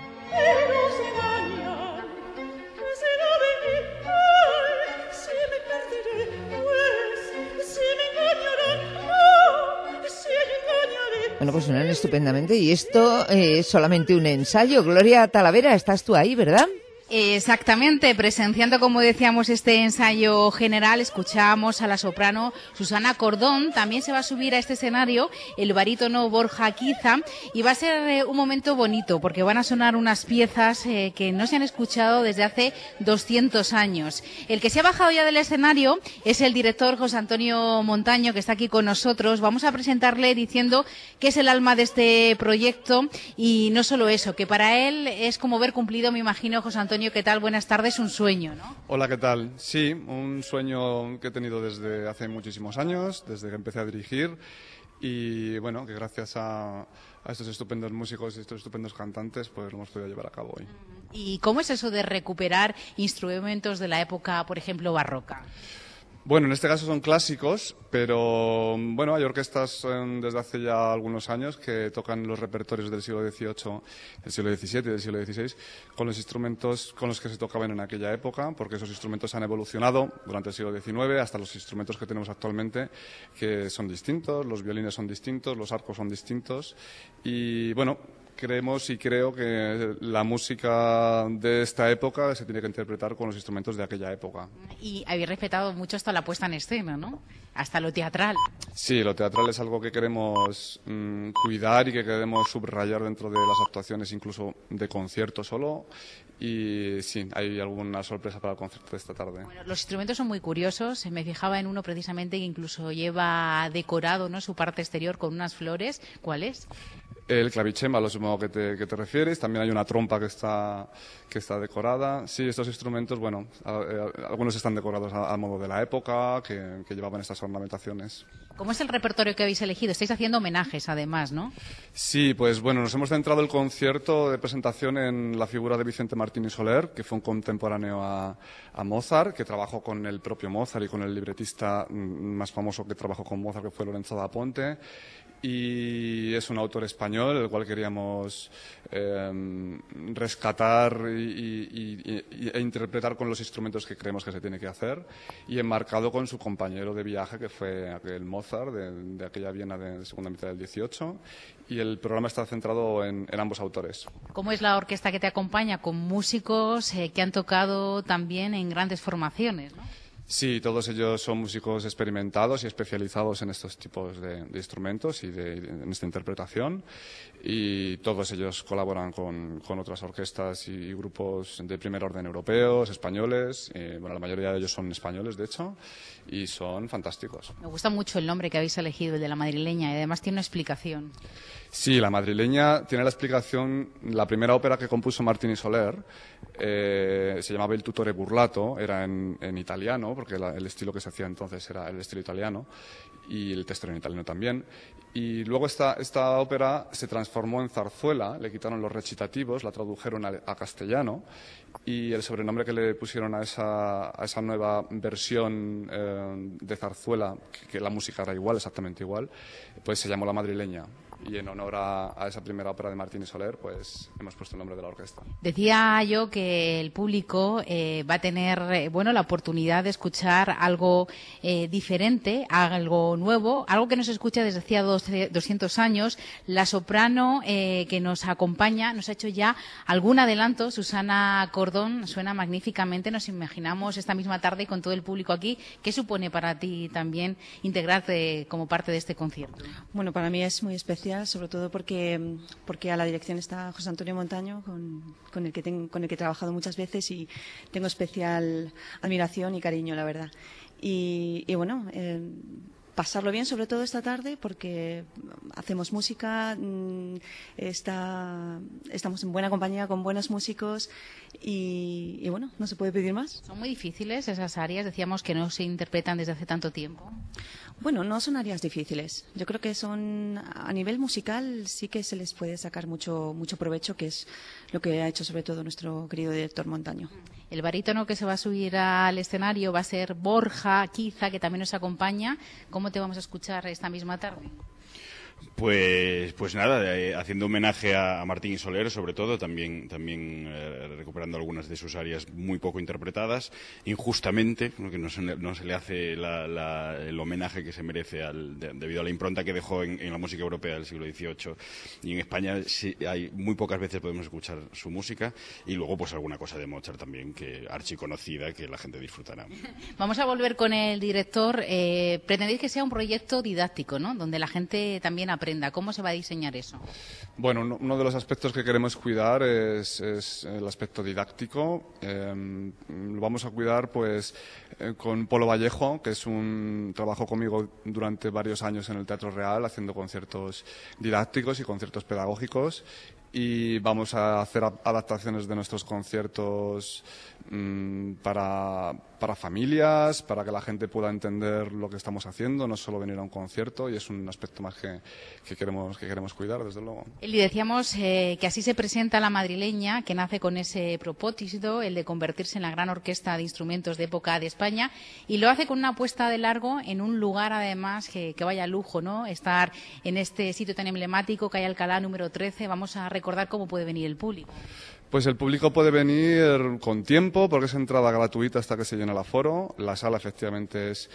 Bueno, pues suenan estupendamente y esto es solamente un ensayo. Gloria Talavera, estás tú ahí, ¿verdad? Exactamente, presenciando, como decíamos, este ensayo general, escuchamos a la soprano Susana Cordón. También se va a subir a este escenario el barítono Borja Quiza y va a ser un momento bonito porque van a sonar unas piezas que no se han escuchado desde hace 200 años. El que se ha bajado ya del escenario es el director José Antonio Montaño, que está aquí con nosotros. Vamos a presentarle diciendo que es el alma de este proyecto y no solo eso, que para él es como ver cumplido, me imagino, José Antonio, ¿qué tal? Buenas tardes, un sueño, ¿no? Hola, ¿qué tal? Sí, un sueño que he tenido desde hace muchísimos años, desde que empecé a dirigir y bueno, que gracias a estos estupendos músicos y estos estupendos cantantes pues lo hemos podido llevar a cabo hoy. ¿Y cómo es eso de recuperar instrumentos de la época, por ejemplo, barroca? Bueno, en este caso son clásicos, pero bueno, hay orquestas desde hace ya algunos años que tocan los repertorios del siglo XVIII, del siglo XVII y del siglo XVI con los instrumentos con los que se tocaban en aquella época, porque esos instrumentos han evolucionado durante el siglo XIX hasta los instrumentos que tenemos actualmente, que son distintos, los violines son distintos, los arcos son distintos y bueno, creemos y creo que la música de esta época se tiene que interpretar con los instrumentos de aquella época. Y habéis respetado mucho hasta la puesta en escena, ¿no? Hasta lo teatral. Sí, lo teatral es algo que queremos cuidar y que queremos subrayar dentro de las actuaciones, incluso de concierto solo. Y sí, hay alguna sorpresa para el concierto de esta tarde. Bueno, los instrumentos son muy curiosos. Me fijaba en uno precisamente que incluso lleva decorado, ¿no?, su parte exterior con unas flores. ¿Cuál es? El clavicémbalo, supongo que te refieres. También hay una trompa que está decorada. Sí, estos instrumentos, bueno, algunos están decorados a modo de la época, que llevaban estas ornamentaciones. ¿Cómo es el repertorio que habéis elegido? Estáis haciendo homenajes, además, ¿no? Sí, pues bueno, nos hemos centrado el concierto de presentación en la figura de Vicente Martín y Soler, que fue un contemporáneo a Mozart, que trabajó con el propio Mozart y con el libretista más famoso que trabajó con Mozart, que fue Lorenzo da Ponte. Y es un autor español, el cual queríamos rescatar e interpretar con los instrumentos que creemos que se tiene que hacer, y enmarcado con su compañero de viaje, que fue aquel Mozart de aquella Viena de segunda mitad del 18, y el programa está centrado en ambos autores. ¿Cómo es la orquesta que te acompaña? Con músicos que han tocado también en grandes formaciones, ¿no? Sí, todos ellos son músicos experimentados y especializados en estos tipos de instrumentos y en esta interpretación, y todos ellos colaboran con otras orquestas y grupos de primer orden europeos, españoles. Bueno, la mayoría de ellos son españoles, de hecho, y son fantásticos. Me gusta mucho el nombre que habéis elegido, el de La Madrileña, y además tiene una explicación. Sí, La Madrileña tiene la explicación. La primera ópera que compuso Martín y Soler se llamaba Il Tutore Burlato, era en italiano, porque el estilo que se hacía entonces era el estilo italiano, y el texto era en italiano también. Y luego esta ópera se transformó en zarzuela, le quitaron los recitativos, la tradujeron a castellano, y el sobrenombre que le pusieron a esa nueva versión de zarzuela, que la música era igual, exactamente igual, pues se llamó La Madrileña. Y en honor a esa primera ópera de Martín y Soler, pues hemos puesto el nombre de la orquesta. Decía yo que el público va a tener la oportunidad de escuchar algo diferente, algo nuevo, algo que no se escucha desde hacía 200 años. La soprano que nos acompaña nos ha hecho ya algún adelanto. Susana Cordón, suena magníficamente. Nos imaginamos esta misma tarde con todo el público aquí. ¿Qué supone para ti también integrarte como parte de este concierto? Bueno, para mí es muy especial, sobre todo porque a la dirección está José Antonio Montaño, con el que he trabajado muchas veces, y tengo especial admiración y cariño, la verdad. Y bueno, pasarlo bien, sobre todo esta tarde, porque hacemos música, estamos en buena compañía con buenos músicos, y bueno, no se puede pedir más. ¿Son muy difíciles esas áreas? Decíamos que no se interpretan desde hace tanto tiempo. Bueno, no son áreas difíciles. Yo creo que a nivel musical sí que se les puede sacar mucho provecho, que es lo que ha hecho sobre todo nuestro querido director Montaño. El barítono que se va a subir al escenario va a ser Borja Quiza, que también nos acompaña. ¿Cómo te vamos a escuchar esta misma tarde? Pues nada, haciendo homenaje a Martín y Soler, sobre todo, también recuperando algunas de sus áreas muy poco interpretadas, injustamente, porque no se le hace el homenaje que se merece debido a la impronta que dejó en la música europea del siglo XVIII. Y en España muy pocas veces podemos escuchar su música, y luego pues alguna cosa de Mozart también, que archiconocida, que la gente disfrutará. Vamos a volver con el director. Pretendéis que sea un proyecto didáctico, ¿no?, donde la gente también aprenda. ¿Cómo se va a diseñar eso? Bueno, uno de los aspectos que queremos cuidar es el aspecto didáctico. Lo vamos a cuidar pues con Polo Vallejo, que trabajó conmigo durante varios años en el Teatro Real, haciendo conciertos didácticos y conciertos pedagógicos. Y vamos a hacer adaptaciones de nuestros conciertos para familias, para que la gente pueda entender lo que estamos haciendo, no solo venir a un concierto, y es un aspecto más que queremos cuidar, desde luego. Y decíamos que así se presenta La Madrileña, que nace con ese propósito, el de convertirse en la gran orquesta de instrumentos de época de España, y lo hace con una apuesta de largo en un lugar, además, que vaya lujo, ¿no?, estar en este sitio tan emblemático, calle Alcalá número 13. Vamos a recordar cómo puede venir el público. Pues el público puede venir con tiempo, porque es entrada gratuita hasta que se llene el aforo. La sala efectivamente es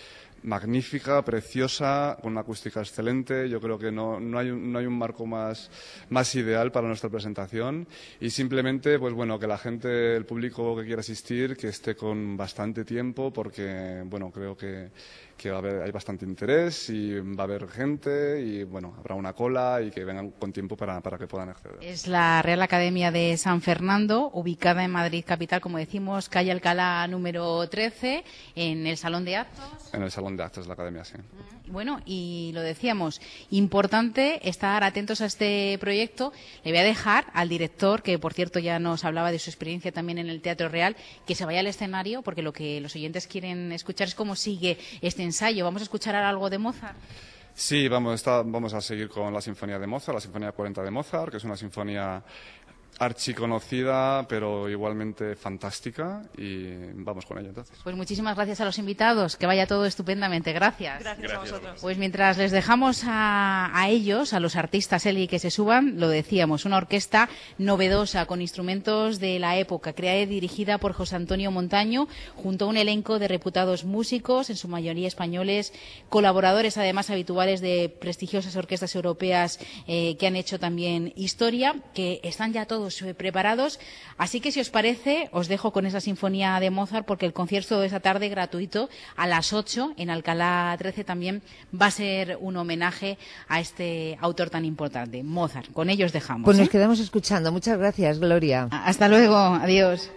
magnífica, preciosa, con una acústica excelente. Yo creo que no hay un marco más ideal para nuestra presentación, y simplemente pues bueno, que la gente, el público que quiera asistir, que esté con bastante tiempo, porque bueno, creo que hay bastante interés y va a haber gente y bueno, habrá una cola, y que vengan con tiempo para que puedan acceder. Es la Real Academia de San Fernando, ubicada en Madrid capital, como decimos, calle Alcalá número 13, en el Salón de Actos. En el Salón de Actos de la Academia, sí. Bueno, y lo decíamos, importante estar atentos a este proyecto. Le voy a dejar al director, que por cierto ya nos hablaba de su experiencia también en el Teatro Real, que se vaya al escenario, porque lo que los oyentes quieren escuchar es cómo sigue este ensayo. ¿Vamos a escuchar ahora algo de Mozart? Sí, vamos a seguir con la Sinfonía de Mozart, la Sinfonía 40 de Mozart, que es una sinfonía archiconocida, pero igualmente fantástica, y vamos con ella entonces. Pues muchísimas gracias a los invitados, que vaya todo estupendamente. Gracias. Gracias a vosotros. Pues mientras les dejamos a ellos, a los artistas Eli, que se suban, lo decíamos, una orquesta novedosa con instrumentos de la época, creada y dirigida por José Antonio Montaño, junto a un elenco de reputados músicos, en su mayoría españoles, colaboradores además habituales de prestigiosas orquestas europeas que han hecho también historia, que están ya todos preparados. Así que si os parece, os dejo con esa sinfonía de Mozart, porque el concierto de esta tarde, gratuito, a las 8 en Alcalá 13, también va a ser un homenaje a este autor tan importante, Mozart. Con ellos dejamos. Pues nos quedamos escuchando. Muchas gracias, Gloria. Hasta luego. Adiós.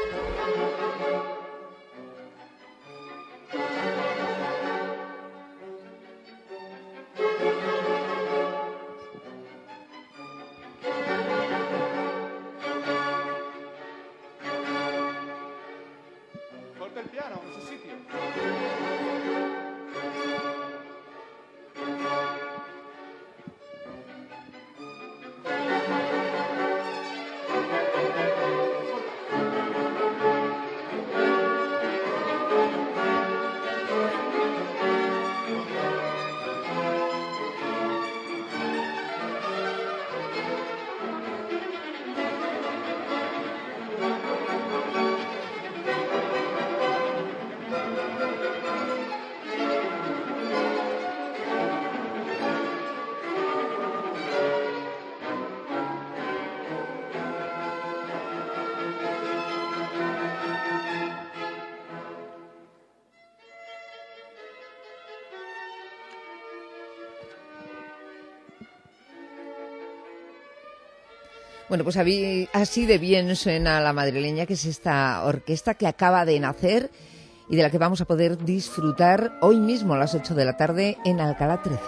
Bueno, pues así de bien suena La Madrileña, que es esta orquesta que acaba de nacer y de la que vamos a poder disfrutar hoy mismo a las 8 de la tarde en Alcalá 13.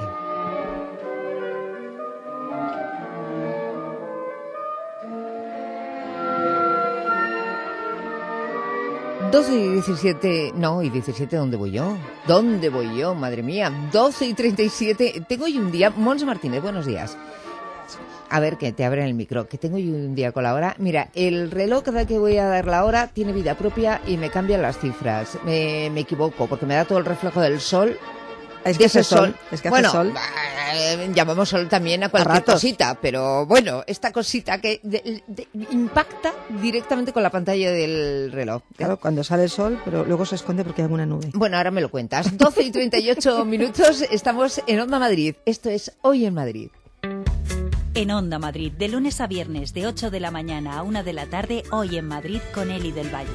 Y 17, ¿dónde voy yo? ¿Dónde voy yo? Madre mía, 12:37. Tengo hoy un día, Monse Martínez, buenos días. A ver, que te abren el micro, que tengo yo un día con la hora. Mira, el reloj cada que voy a dar la hora tiene vida propia y me cambian las cifras. Me equivoco porque me da todo el reflejo del sol. Es que hace sol. Es que hace sol. Llamamos sol también a cualquier cosita, pero bueno, esta cosita que impacta directamente con la pantalla del reloj. Claro, cuando sale el sol, pero luego se esconde porque hay alguna nube. Bueno, ahora me lo cuentas. 12:38 minutos, estamos en Onda Madrid. Esto es Hoy en Madrid. En Onda Madrid, de lunes a viernes, de 8 de la mañana a 1 de la tarde, Hoy en Madrid con Eli del Valle.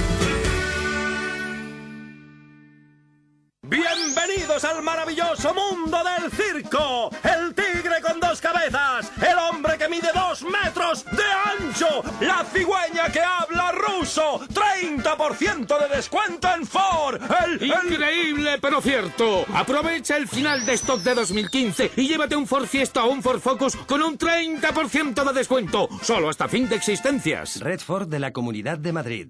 Bienvenidos al maravilloso mundo del circo. El tigre con dos cabezas, el hombre que mide 2 metros de ancho, la cigüeña que habla ruso, 30% de descuento en Ford. Increíble, pero cierto. Aprovecha el final de stock de 2015 y llévate un Ford Fiesta o un Ford Focus con un 30% de descuento, solo hasta fin de existencias. Red Ford de la Comunidad de Madrid.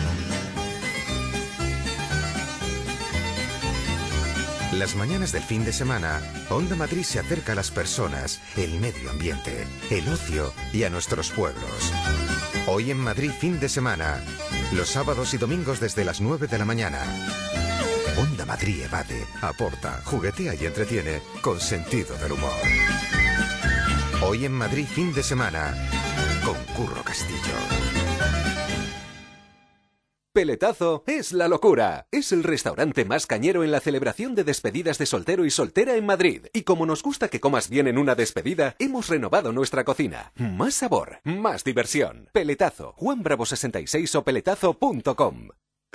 Las mañanas del fin de semana, Onda Madrid se acerca a las personas, el medio ambiente, el ocio y a nuestros pueblos. Hoy en Madrid fin de semana, los sábados y domingos desde las 9 de la mañana. Onda Madrid evade, aporta, juguetea y entretiene con sentido del humor. Hoy en Madrid fin de semana, con Curro Castillo. Peletazo es la locura. Es el restaurante más cañero en la celebración de despedidas de soltero y soltera en Madrid. Y como nos gusta que comas bien en una despedida, hemos renovado nuestra cocina. Más sabor, más diversión. Peletazo, Juan Bravo 66 o peletazo.com.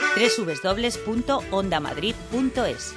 www.ondamadrid.es.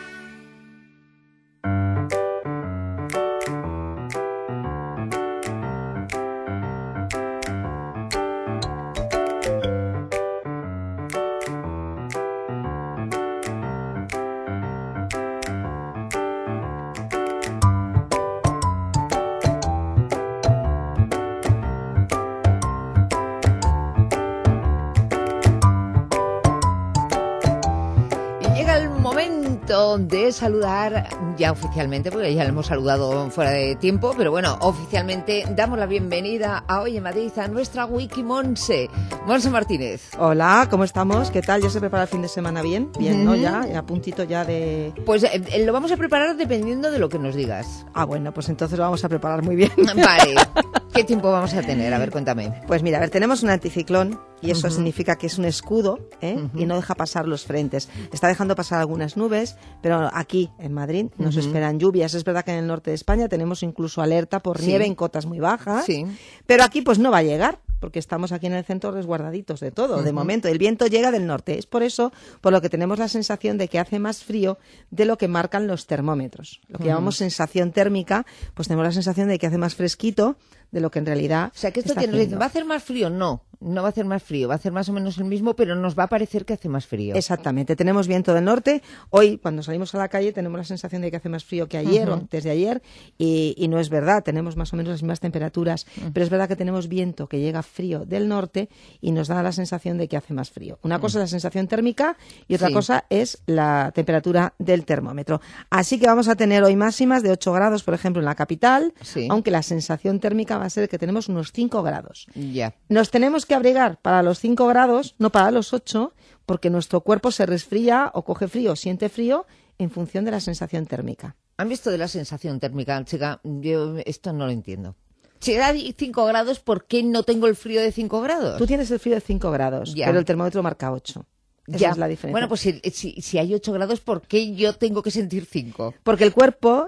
De saludar ya oficialmente, porque ya le hemos saludado fuera de tiempo, pero bueno, oficialmente damos la bienvenida a Hoy en Madrid a nuestra Wiki Monse Martínez. Hola, ¿cómo estamos? ¿Qué tal? ¿Ya se prepara el fin de semana bien? Bien, ¿no? Ya a puntito ya de... Pues lo vamos a preparar dependiendo de lo que nos digas. Ah, bueno, pues entonces lo vamos a preparar muy bien. Vale. ¿Qué tiempo vamos a tener? A ver, cuéntame. Pues mira, a ver, tenemos un anticiclón y eso significa que es un escudo, y no deja pasar los frentes. Está dejando pasar algunas nubes, pero aquí en Madrid nos esperan lluvias. Es verdad que en el norte de España tenemos incluso alerta por nieve en cotas muy bajas, pero aquí pues no va a llegar, porque estamos aquí en el centro resguardaditos de todo. De momento, el viento llega del norte. Es por eso por lo que tenemos la sensación de que hace más frío de lo que marcan los termómetros. Lo que llamamos sensación térmica, pues tenemos la sensación de que hace más fresquito de lo que en realidad. O sea, que esto que nos dicen, ¿va a hacer más frío? No va a hacer más frío, va a hacer más o menos el mismo, pero nos va a parecer que hace más frío. Exactamente, tenemos viento del norte. Hoy, cuando salimos a la calle, tenemos la sensación de que hace más frío que ayer o antes de ayer, y no es verdad, tenemos más o menos las mismas temperaturas, pero es verdad que tenemos viento que llega frío del norte y nos da la sensación de que hace más frío. Una cosa es la sensación térmica y otra cosa es la temperatura del termómetro. Así que vamos a tener hoy máximas de 8 grados, por ejemplo, en la capital, aunque la sensación térmica va a ser que tenemos unos 5 grados. Ya. Nos tenemos que abrigar para los 5 grados, no para los 8, porque nuestro cuerpo se resfría o coge frío o siente frío en función de la sensación térmica. ¿Han visto de la sensación térmica, chica? Yo esto no lo entiendo. Si da 5 grados, ¿por qué no tengo el frío de 5 grados? Tú tienes el frío de 5 grados, pero el termómetro marca 8. Esa es la diferencia. Bueno, pues si hay 8 grados, ¿por qué yo tengo que sentir 5? Porque el cuerpo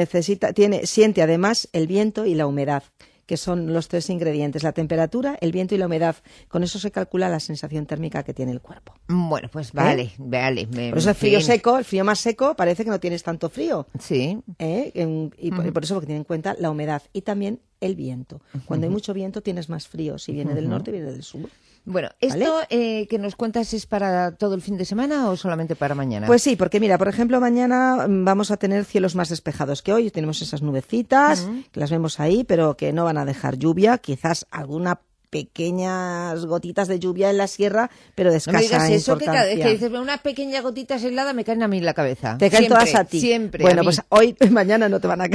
siente además el viento y la humedad, que son los 3 ingredientes, la temperatura, el viento y la humedad. Con eso se calcula la sensación térmica que tiene el cuerpo. Bueno, pues vale. Por eso el frío seco, el frío más seco, parece que no tienes tanto frío. Sí. Y por eso, porque tiene en cuenta la humedad y también el viento. Cuando hay mucho viento tienes más frío, si viene del norte, viene del sur. Bueno, ¿esto que nos cuentas es para todo el fin de semana o solamente para mañana? Pues sí, porque mira, por ejemplo, mañana vamos a tener cielos más despejados que hoy. Tenemos esas nubecitas, que las vemos ahí, pero que no van a dejar lluvia. Quizás alguna pequeñas gotitas de lluvia en la sierra, pero de escasa importancia. No me digas eso, que cada vez que dices una pequeña gotita helada me caen a mí en la cabeza. Te caen todas a ti. Siempre. Bueno, pues hoy, mañana no te van a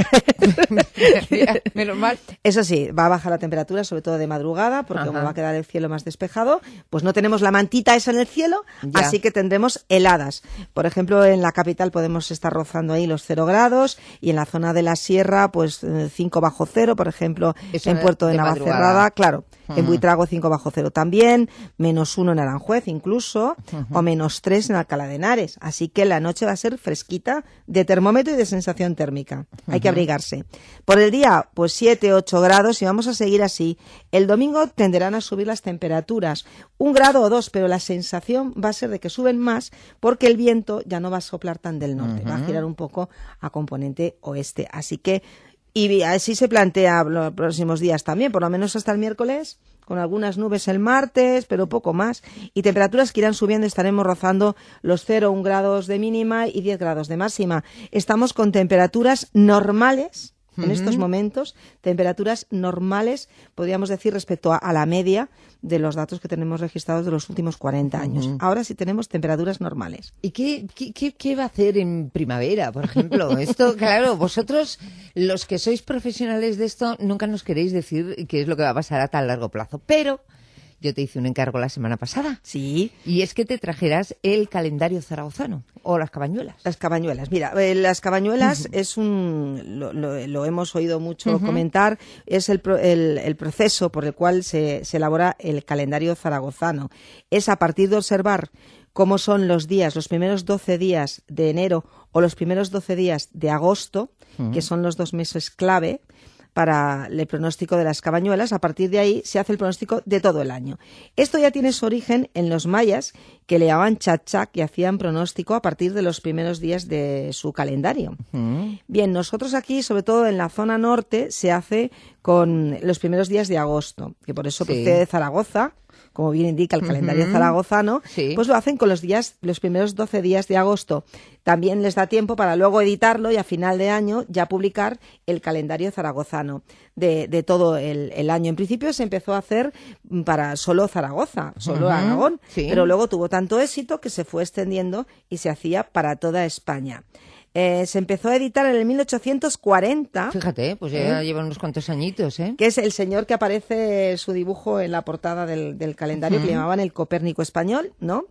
caer. Menos mal. Eso sí, va a bajar la temperatura, sobre todo de madrugada, porque como va a quedar el cielo más despejado, pues no tenemos la mantita esa en el cielo, así que tendremos heladas. Por ejemplo, en la capital podemos estar rozando ahí los 0 grados y en la zona de la sierra, pues 5 bajo cero, por ejemplo, eso en Puerto de Navacerrada, claro. En Buitrago 5 bajo cero también, -1 en Aranjuez incluso, o -3 en Alcalá de Henares. Así que la noche va a ser fresquita de termómetro y de sensación térmica. Hay que abrigarse. Por el día, pues 7, 8 grados y vamos a seguir así. El domingo tenderán a subir las temperaturas, 1 grado o 2, pero la sensación va a ser de que suben más porque el viento ya no va a soplar tan del norte, va a girar un poco a componente oeste. Así que y así se plantea los próximos días también, por lo menos hasta el miércoles, con algunas nubes el martes, pero poco más. Y temperaturas que irán subiendo, estaremos rozando los 0, 1 grados de mínima y 10 grados de máxima. Estamos con temperaturas normales en estos momentos, temperaturas normales, podríamos decir, respecto a la media de los datos que tenemos registrados de los últimos 40 años. Ahora sí tenemos temperaturas normales. ¿Y qué va a hacer en primavera, por ejemplo? Esto, claro, vosotros, los que sois profesionales de esto, nunca nos queréis decir qué es lo que va a pasar a tan largo plazo, pero Yo te hice un encargo la semana pasada. Sí. Y es que te trajeras el calendario zaragozano o las cabañuelas. Las cabañuelas. Mira, las cabañuelas es lo hemos oído mucho comentar, es el proceso por el cual se elabora el calendario zaragozano. Es a partir de observar cómo son los días, los primeros 12 días de enero o los primeros 12 días de agosto, que son los 2 meses clave para el pronóstico de las cabañuelas. A partir de ahí se hace el pronóstico de todo el año. Esto ya tiene su origen en los mayas, que le llamaban chachac y hacían pronóstico a partir de los primeros días de su calendario. Bien, nosotros aquí, sobre todo en la zona norte, se hace con los primeros días de agosto, que por eso procede de Zaragoza, como bien indica el calendario zaragozano, pues lo hacen con los primeros 12 días de agosto. También les da tiempo para luego editarlo y a final de año ya publicar el calendario zaragozano de todo el año. En principio se empezó a hacer para solo Zaragoza, solo Aragón, pero luego tuvo tanto éxito que se fue extendiendo y se hacía para toda España. Se empezó a editar en el 1840. Fíjate, pues ya llevan unos cuantos añitos, ¿eh? Que es el señor que aparece su dibujo en la portada del calendario, que le llamaban el Copérnico español, ¿no?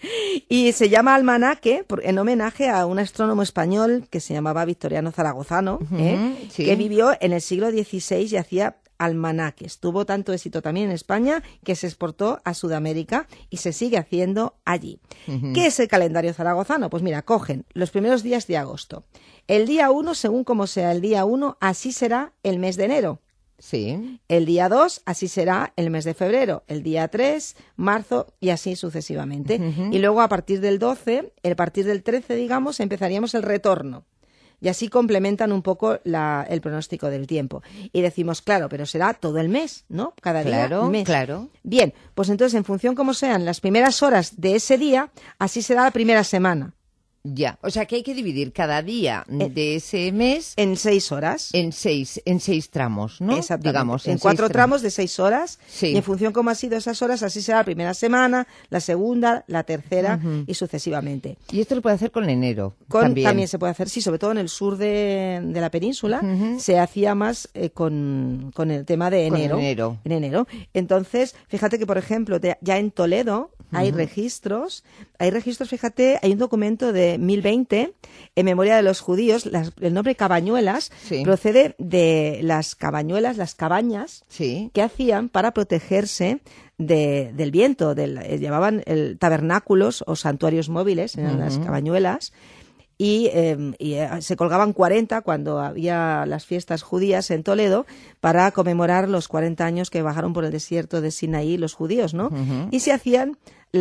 Y se llama almanaque en homenaje a un astrónomo español que se llamaba Victoriano Zaragozano, que vivió en el siglo XVI y hacía almanaques. Tuvo tanto éxito también en España que se exportó a Sudamérica y se sigue haciendo allí. ¿Qué es el calendario zaragozano? Pues mira, cogen los primeros días de agosto. El día 1, según como sea el día 1, así será el mes de enero. Sí. El día 2, así será el mes de febrero. El día 3, marzo y así sucesivamente. Y luego a partir del 12, a partir del 13, digamos, empezaríamos el retorno. Y así complementan un poco el pronóstico del tiempo. Y decimos, claro, pero será todo el mes, ¿no? Cada día un mes. Claro. Bien, pues entonces en función como sean las primeras horas de ese día, así será la primera semana. Ya, o sea que hay que dividir cada día de ese mes en 6 horas. En seis tramos, ¿no? Exactamente. Digamos, en 4 tramos de 6 horas. Sí. Y en función cómo han sido esas horas, así será la primera semana, la segunda, la tercera y sucesivamente. Y esto lo puede hacer con enero. También se puede hacer, sí, sobre todo en el sur de la península, se hacía más con el tema de enero. En enero. Entonces, fíjate que, por ejemplo, ya en Toledo hay registros, fíjate, hay un documento de 1020 en memoria de los judíos. El nombre cabañuelas procede de las cabañuelas, las cabañas que hacían para protegerse del viento. Llamaban tabernáculos o santuarios móviles, eran las cabañuelas. Y se colgaban 40 cuando había las fiestas judías en Toledo para conmemorar los 40 años que bajaron por el desierto de Sinaí los judíos, ¿no? Y se hacían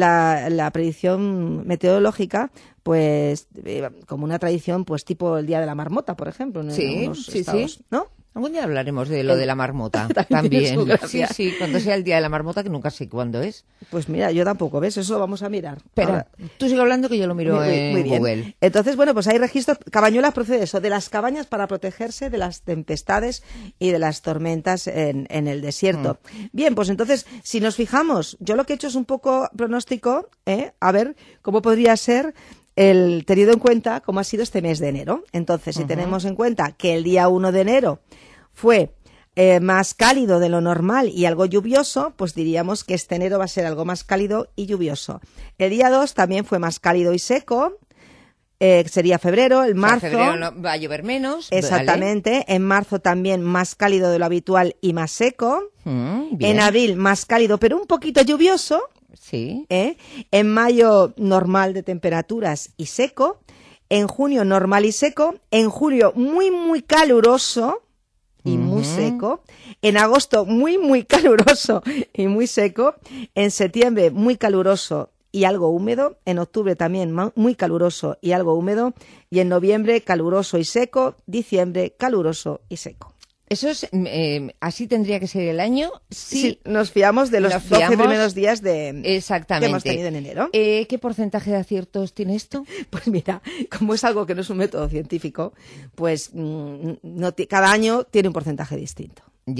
la predicción meteorológica, pues como una tradición, pues tipo el Día de la Marmota, por ejemplo, en algunos estados, ¿no? Algún día hablaremos de lo de la marmota también. Sí, cuando sea el día de la marmota, que nunca sé cuándo es. Pues mira, yo tampoco, ¿ves? Eso lo vamos a mirar. Pero tú sigue hablando que yo lo miro en Google. Entonces, bueno, pues hay registros. Cabañuelas procede eso, de las cabañas para protegerse de las tempestades y de las tormentas en el desierto. Bien, pues entonces, si nos fijamos, yo lo que he hecho es un poco pronóstico, a ver cómo podría ser tenido en cuenta cómo ha sido este mes de enero. Entonces, si tenemos en cuenta que el día 1 de enero fue más cálido de lo normal y algo lluvioso, pues diríamos que este enero va a ser algo más cálido y lluvioso. El día 2 también fue más cálido y seco, sería febrero. El marzo, febrero no, va a llover menos. Exactamente. ¿Vale? En marzo también más cálido de lo habitual y más seco. En abril más cálido pero un poquito lluvioso. Sí. En mayo normal de temperaturas y seco. En junio normal y seco. En julio muy, muy caluroso y muy seco. En agosto muy, muy caluroso y muy seco. En septiembre muy caluroso y algo húmedo. En octubre también muy caluroso y algo húmedo. Y en noviembre caluroso y seco. Diciembre caluroso y seco. Eso es, así tendría que ser el año si nos fiamos de los 12 primeros días que hemos tenido en enero. ¿Qué porcentaje de aciertos tiene esto? Pues mira, como es algo que no es un método científico, pues cada año tiene un porcentaje distinto. Ya.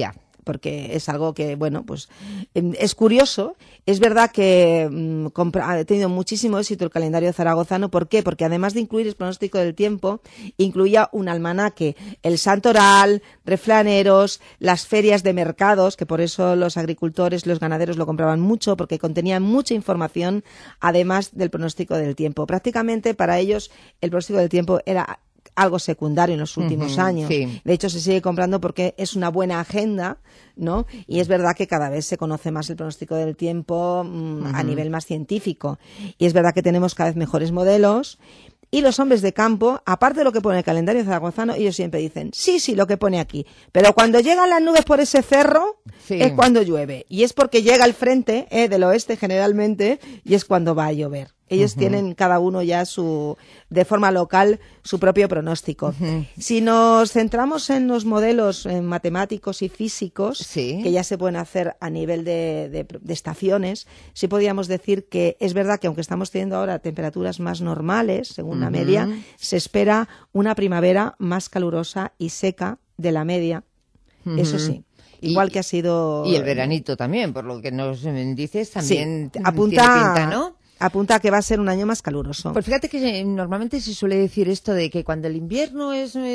porque es algo que, bueno, pues es curioso. Es verdad que ha tenido muchísimo éxito el calendario zaragozano. ¿Por qué? Porque además de incluir el pronóstico del tiempo, incluía un almanaque, el santoral, refraneros, las ferias de mercados, que por eso los agricultores, los ganaderos lo compraban mucho, porque contenían mucha información, además del pronóstico del tiempo. Prácticamente para ellos el pronóstico del tiempo era algo secundario en los últimos años. Sí. De hecho, se sigue comprando porque es una buena agenda, ¿no? Y es verdad que cada vez se conoce más el pronóstico del tiempo a nivel más científico. Y es verdad que tenemos cada vez mejores modelos. Y los hombres de campo, aparte de lo que pone el calendario zaragozano, ellos siempre dicen, sí, lo que pone aquí. Pero cuando llegan las nubes por ese cerro, es cuando llueve. Y es porque llega el frente del oeste generalmente, y es cuando va a llover. Ellos tienen cada uno ya de forma local su propio pronóstico. Si nos centramos en los modelos matemáticos y físicos, que ya se pueden hacer a nivel de estaciones, sí podríamos decir que es verdad que aunque estamos teniendo ahora temperaturas más normales, según la media, se espera una primavera más calurosa y seca de la media. Eso sí. Igual que ha sido... Y el veranito también, por lo que nos dices, también apunta, tiene pinta, ¿no? Apunta a que va a ser un año más caluroso. Pues fíjate que normalmente se suele decir esto de que cuando el invierno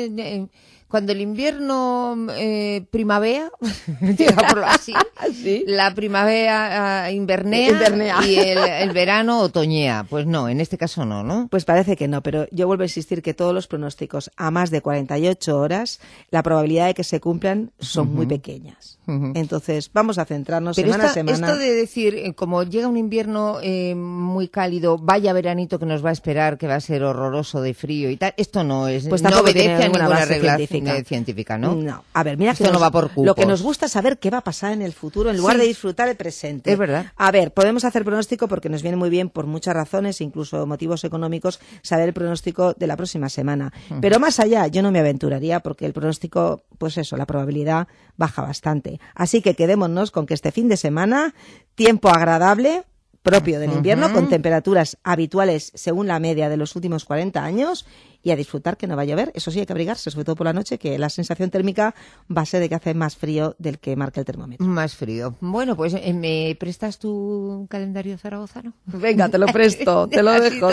primavera, digámoslo así, la primavera invernea y el verano otoñea. Pues no, en este caso no. Pues parece que no, pero yo vuelvo a insistir que todos los pronósticos a más de 48 horas, la probabilidad de que se cumplan son muy pequeñas. Entonces, vamos a centrarnos semana a semana. Esto de decir, como llega un invierno muy cálido, vaya veranito que nos va a esperar, que va a ser horroroso de frío y tal, esto no es, pues no obedece a ninguna base regla científica, ¿no? No. A ver, mira esto no va por cupos. Lo que nos gusta es saber qué va a pasar en el futuro en lugar de disfrutar el presente. Es verdad. A ver, podemos hacer pronóstico porque nos viene muy bien por muchas razones, incluso motivos económicos, saber el pronóstico de la próxima semana. Pero más allá, yo no me aventuraría porque el pronóstico, pues eso, la probabilidad baja bastante. Así que quedémonos con que este fin de semana, tiempo agradable, propio del invierno, con temperaturas habituales según la media de los últimos 40 años, y a disfrutar, que no va a llover. Eso sí, hay que abrigarse, sobre todo por la noche, que la sensación térmica va a ser de que hace más frío del que marca el termómetro. Más frío. Bueno, pues ¿me prestas tu calendario zaragozano? Venga, te lo presto, te lo dejo.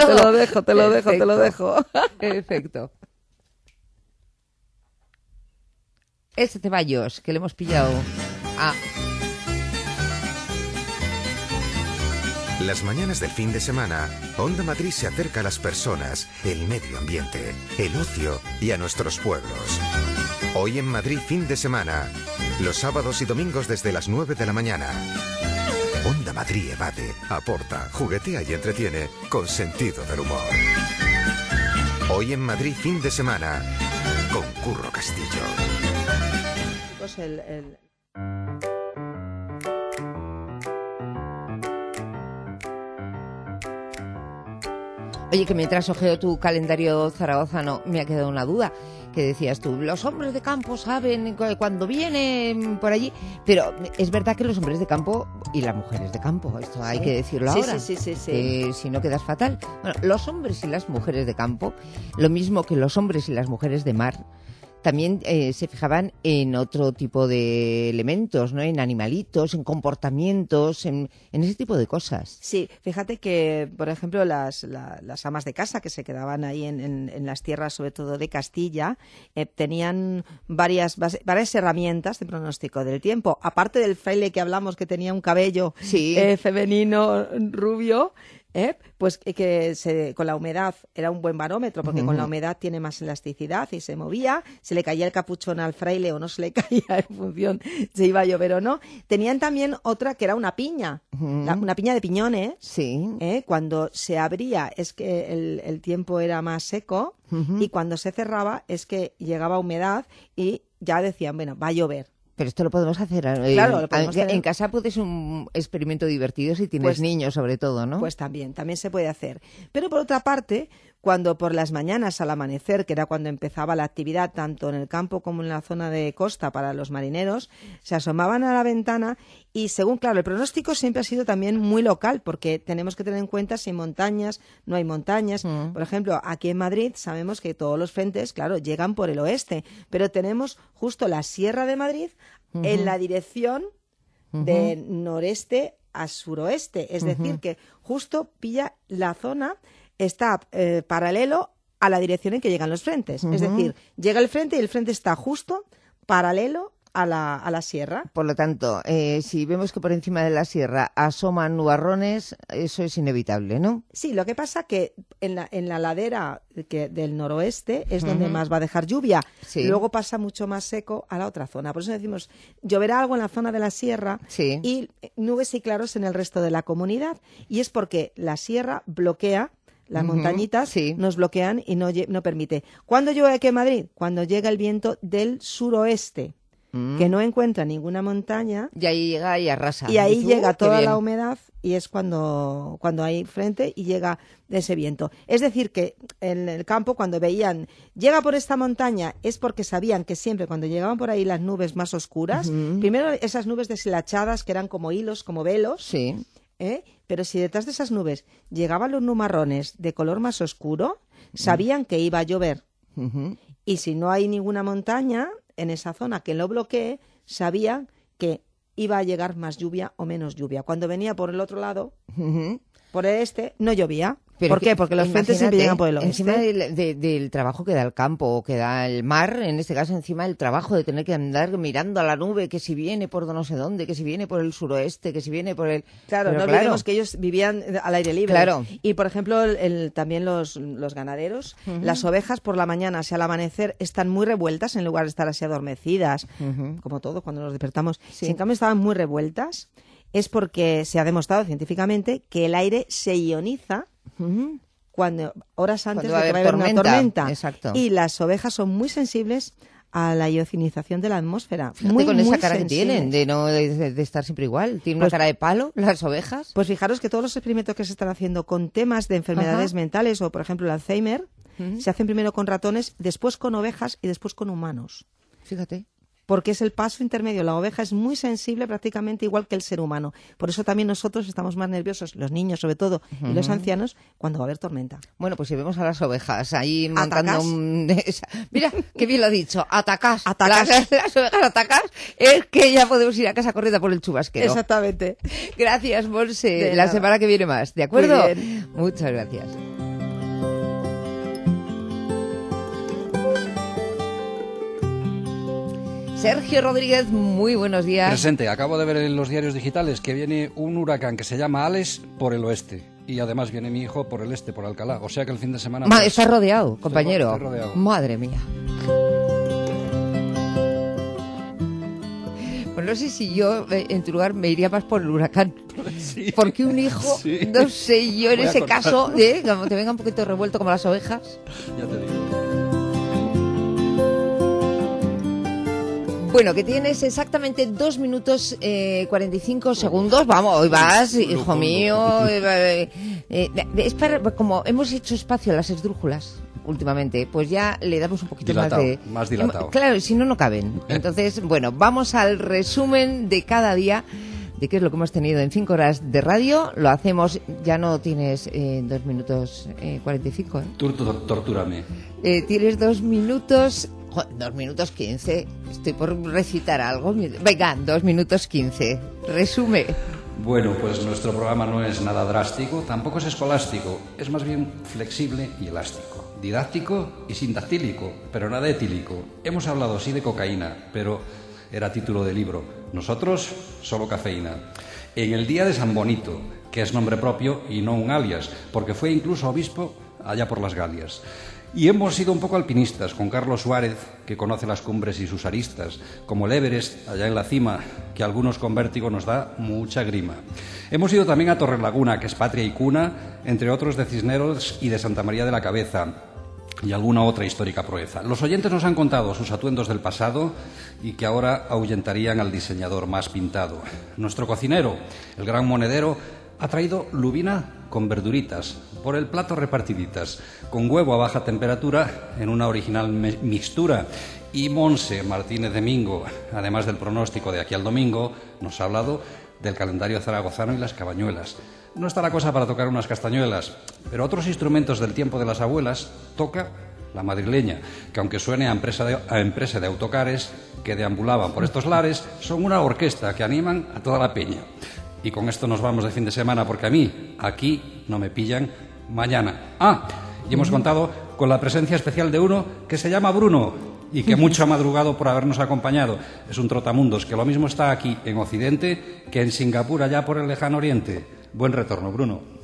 Perfecto. Este Ceballos, que le hemos pillado a... Las mañanas del fin de semana, Onda Madrid se acerca a las personas, el medio ambiente, el ocio y a nuestros pueblos. Hoy en Madrid fin de semana, los sábados y domingos desde las 9 de la mañana. Onda Madrid evade, aporta, juguetea y entretiene con sentido del humor. Hoy en Madrid fin de semana, con Curro Castillo. Pues Oye, que mientras ojeo tu calendario zaragozano me ha quedado una duda. Que decías tú, los hombres de campo saben cuando vienen por allí. Pero es verdad que los hombres de campo y las mujeres de campo, esto hay que decirlo ahora. Sí. Si no quedas fatal. Bueno, los hombres y las mujeres de campo, lo mismo que los hombres y las mujeres de mar, también se fijaban en otro tipo de elementos, ¿no? En animalitos, en comportamientos, en ese tipo de cosas. Sí, fíjate que, por ejemplo, las amas de casa que se quedaban ahí en las tierras, sobre todo de Castilla, tenían varias herramientas de pronóstico del tiempo. Aparte del fraile que hablamos, que tenía un cabello femenino, rubio, pues que con la humedad era un buen barómetro, porque con la humedad tiene más elasticidad y se movía, se le caía el capuchón al fraile o no se le caía en función si iba a llover o no. Tenían también otra que era una piña, una piña de piñones. Cuando se abría es que el tiempo era más seco y cuando se cerraba es que llegaba humedad y ya decían, bueno, va a llover. Pero esto lo podemos hacer. Claro, lo podemos hacer. En casa puede ser un experimento divertido si tienes niños, sobre todo, ¿no? Pues también se puede hacer. Pero por otra parte, cuando por las mañanas al amanecer, que era cuando empezaba la actividad tanto en el campo como en la zona de costa para los marineros, se asomaban a la ventana y según, claro, el pronóstico siempre ha sido también muy local, porque tenemos que tener en cuenta si hay montañas, no hay montañas. Por ejemplo, aquí en Madrid sabemos que todos los frentes, claro, llegan por el oeste, pero tenemos justo la Sierra de Madrid en la dirección de noreste a suroeste. Es decir, que justo pilla la zona, está paralelo a la dirección en que llegan los frentes. Es decir, llega el frente y el frente está justo paralelo a la sierra. Por lo tanto, si vemos que por encima de la sierra asoman nubarrones, eso es inevitable, ¿no? Sí, lo que pasa que en la ladera del noroeste es donde más va a dejar lluvia. Sí. Luego pasa mucho más seco a la otra zona. Por eso decimos, lloverá algo en la zona de la sierra y nubes y claros en el resto de la comunidad. Y es porque la sierra bloquea. Las montañitas nos bloquean y no permite. ¿Cuándo llueve aquí en Madrid? Cuando llega el viento del suroeste, que no encuentra ninguna montaña. Y ahí llega y arrasa. Y ahí llega toda la humedad y es cuando hay frente y llega ese viento. Es decir, que en el campo cuando veían, llega por esta montaña, es porque sabían que siempre cuando llegaban por ahí las nubes más oscuras, primero esas nubes deshilachadas que eran como hilos, como velos, pero si detrás de esas nubes llegaban los nubarrones de color más oscuro, sabían que iba a llover. Y si no hay ninguna montaña en esa zona que lo bloquee, sabían que iba a llegar más lluvia o menos lluvia. Cuando venía por el otro lado, por el este, no llovía. ¿Por qué? Porque los frentes siempre llegan por el oeste. Encima del trabajo que da el campo o que da el mar, en este caso encima del trabajo de tener que andar mirando a la nube, que si viene por no sé dónde, que si viene por el suroeste, que si viene por el... Claro, no olvidemos que ellos vivían al aire libre. Claro. Y, por ejemplo, también los ganaderos, las ovejas por la mañana, hacia el amanecer, están muy revueltas en lugar de estar así adormecidas, como todo, cuando nos despertamos. Si en cambio estaban muy revueltas, es porque se ha demostrado científicamente que el aire se ioniza horas antes de que va a haber una tormenta. Exacto. Y las ovejas son muy sensibles a la ionización de la atmósfera. Fíjate con esa cara sensibles. que tienen, de estar siempre igual. ¿Tienen una cara de palo las ovejas? Pues fijaros que todos los experimentos que se están haciendo con temas de enfermedades mentales o, por ejemplo, el Alzheimer, se hacen primero con ratones, después con ovejas y después con humanos. Fíjate. Porque es el paso intermedio. La oveja es muy sensible, prácticamente igual que el ser humano. Por eso también nosotros estamos más nerviosos, los niños sobre todo, y los ancianos, cuando va a haber tormenta. Bueno, pues si vemos a las ovejas ahí montando Mira, qué bien lo ha dicho, atacás. Las ovejas atacás, es que ya podemos ir a casa corriendo por el chubasquero. Exactamente. Gracias, Monse. La semana que viene más, ¿de acuerdo? Muy bien. Muchas gracias. Sergio Rodríguez, muy buenos días. Presente, acabo de ver en los diarios digitales que viene un huracán que se llama Alex por el oeste. Y además viene mi hijo por el este, por Alcalá. O sea que el fin de semana... Está rodeado, compañero. Está rodeado. Madre mía. Pues no sé si yo, en tu lugar, me iría más por el huracán. Sí. Porque un hijo, no sé, yo en ese caso, como te venga un poquito revuelto como las ovejas. Ya te digo. Bueno, que tienes exactamente 2 minutos 45 segundos. Vamos, hoy vas, hijo mío. Es para, como hemos hecho espacio a las esdrújulas últimamente, pues ya le damos un poquito más dilatado. Claro, si no, no caben. Entonces, bueno, vamos al resumen de cada día de qué es lo que hemos tenido en 5 horas de radio. Lo hacemos, ya no tienes 2 minutos 45. Tú tortúrame. Tienes 2 minutos... 2 minutos 15. Estoy por recitar algo. Venga, 2 minutos 15. Resume. Bueno, pues nuestro programa no es nada drástico, tampoco es escolástico. Es más bien flexible y elástico. Didáctico y sintactílico, pero nada etílico. Hemos hablado sí de cocaína, pero era título de libro. Nosotros, solo cafeína. En el día de San Bonito, que es nombre propio y no un alias, porque fue incluso obispo allá por las Galias. Y hemos sido un poco alpinistas, con Carlos Suárez, que conoce las cumbres y sus aristas, como el Everest, allá en la cima, que a algunos con vértigo nos da mucha grima. Hemos ido también a Torrelaguna, que es patria y cuna, entre otros de Cisneros y de Santa María de la Cabeza, y alguna otra histórica proeza. Los oyentes nos han contado sus atuendos del pasado y que ahora ahuyentarían al diseñador más pintado. Nuestro cocinero, el gran monedero, ha traído lubina con verduritas, por el plato repartiditas, con huevo a baja temperatura en una original mixtura. Y Monse Martínez de Mingo, además del pronóstico de aquí al domingo, nos ha hablado del calendario zaragozano y las cabañuelas. No está la cosa para tocar unas castañuelas, pero otros instrumentos del tiempo de las abuelas toca la madrileña, que aunque suene a empresa de autocares que deambulaban por estos lares, son una orquesta que animan a toda la peña. Y con esto nos vamos de fin de semana, porque a mí, aquí, no me pillan mañana. Y hemos contado con la presencia especial de uno que se llama Bruno y que mucho ha madrugado por habernos acompañado. Es un trotamundos que lo mismo está aquí en Occidente que en Singapur, allá por el lejano Oriente. Buen retorno, Bruno.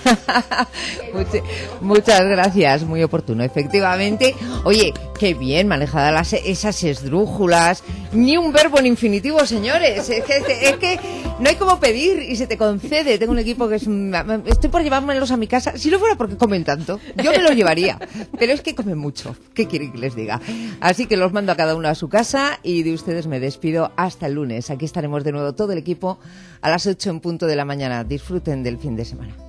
Muchas gracias, muy oportuno, efectivamente. Oye, qué bien manejadas esas esdrújulas. Ni un verbo en infinitivo, señores. Es que no hay como pedir y se te concede. Tengo un equipo que estoy por llevármelos a mi casa. Si no fuera porque comen tanto, yo me los llevaría. Pero es que comen mucho. ¿Qué quieren que les diga? Así que los mando a cada uno a su casa y de ustedes me despido hasta el lunes. Aquí estaremos de nuevo todo el equipo a las 8 en punto de la mañana. Disfruten del fin de semana.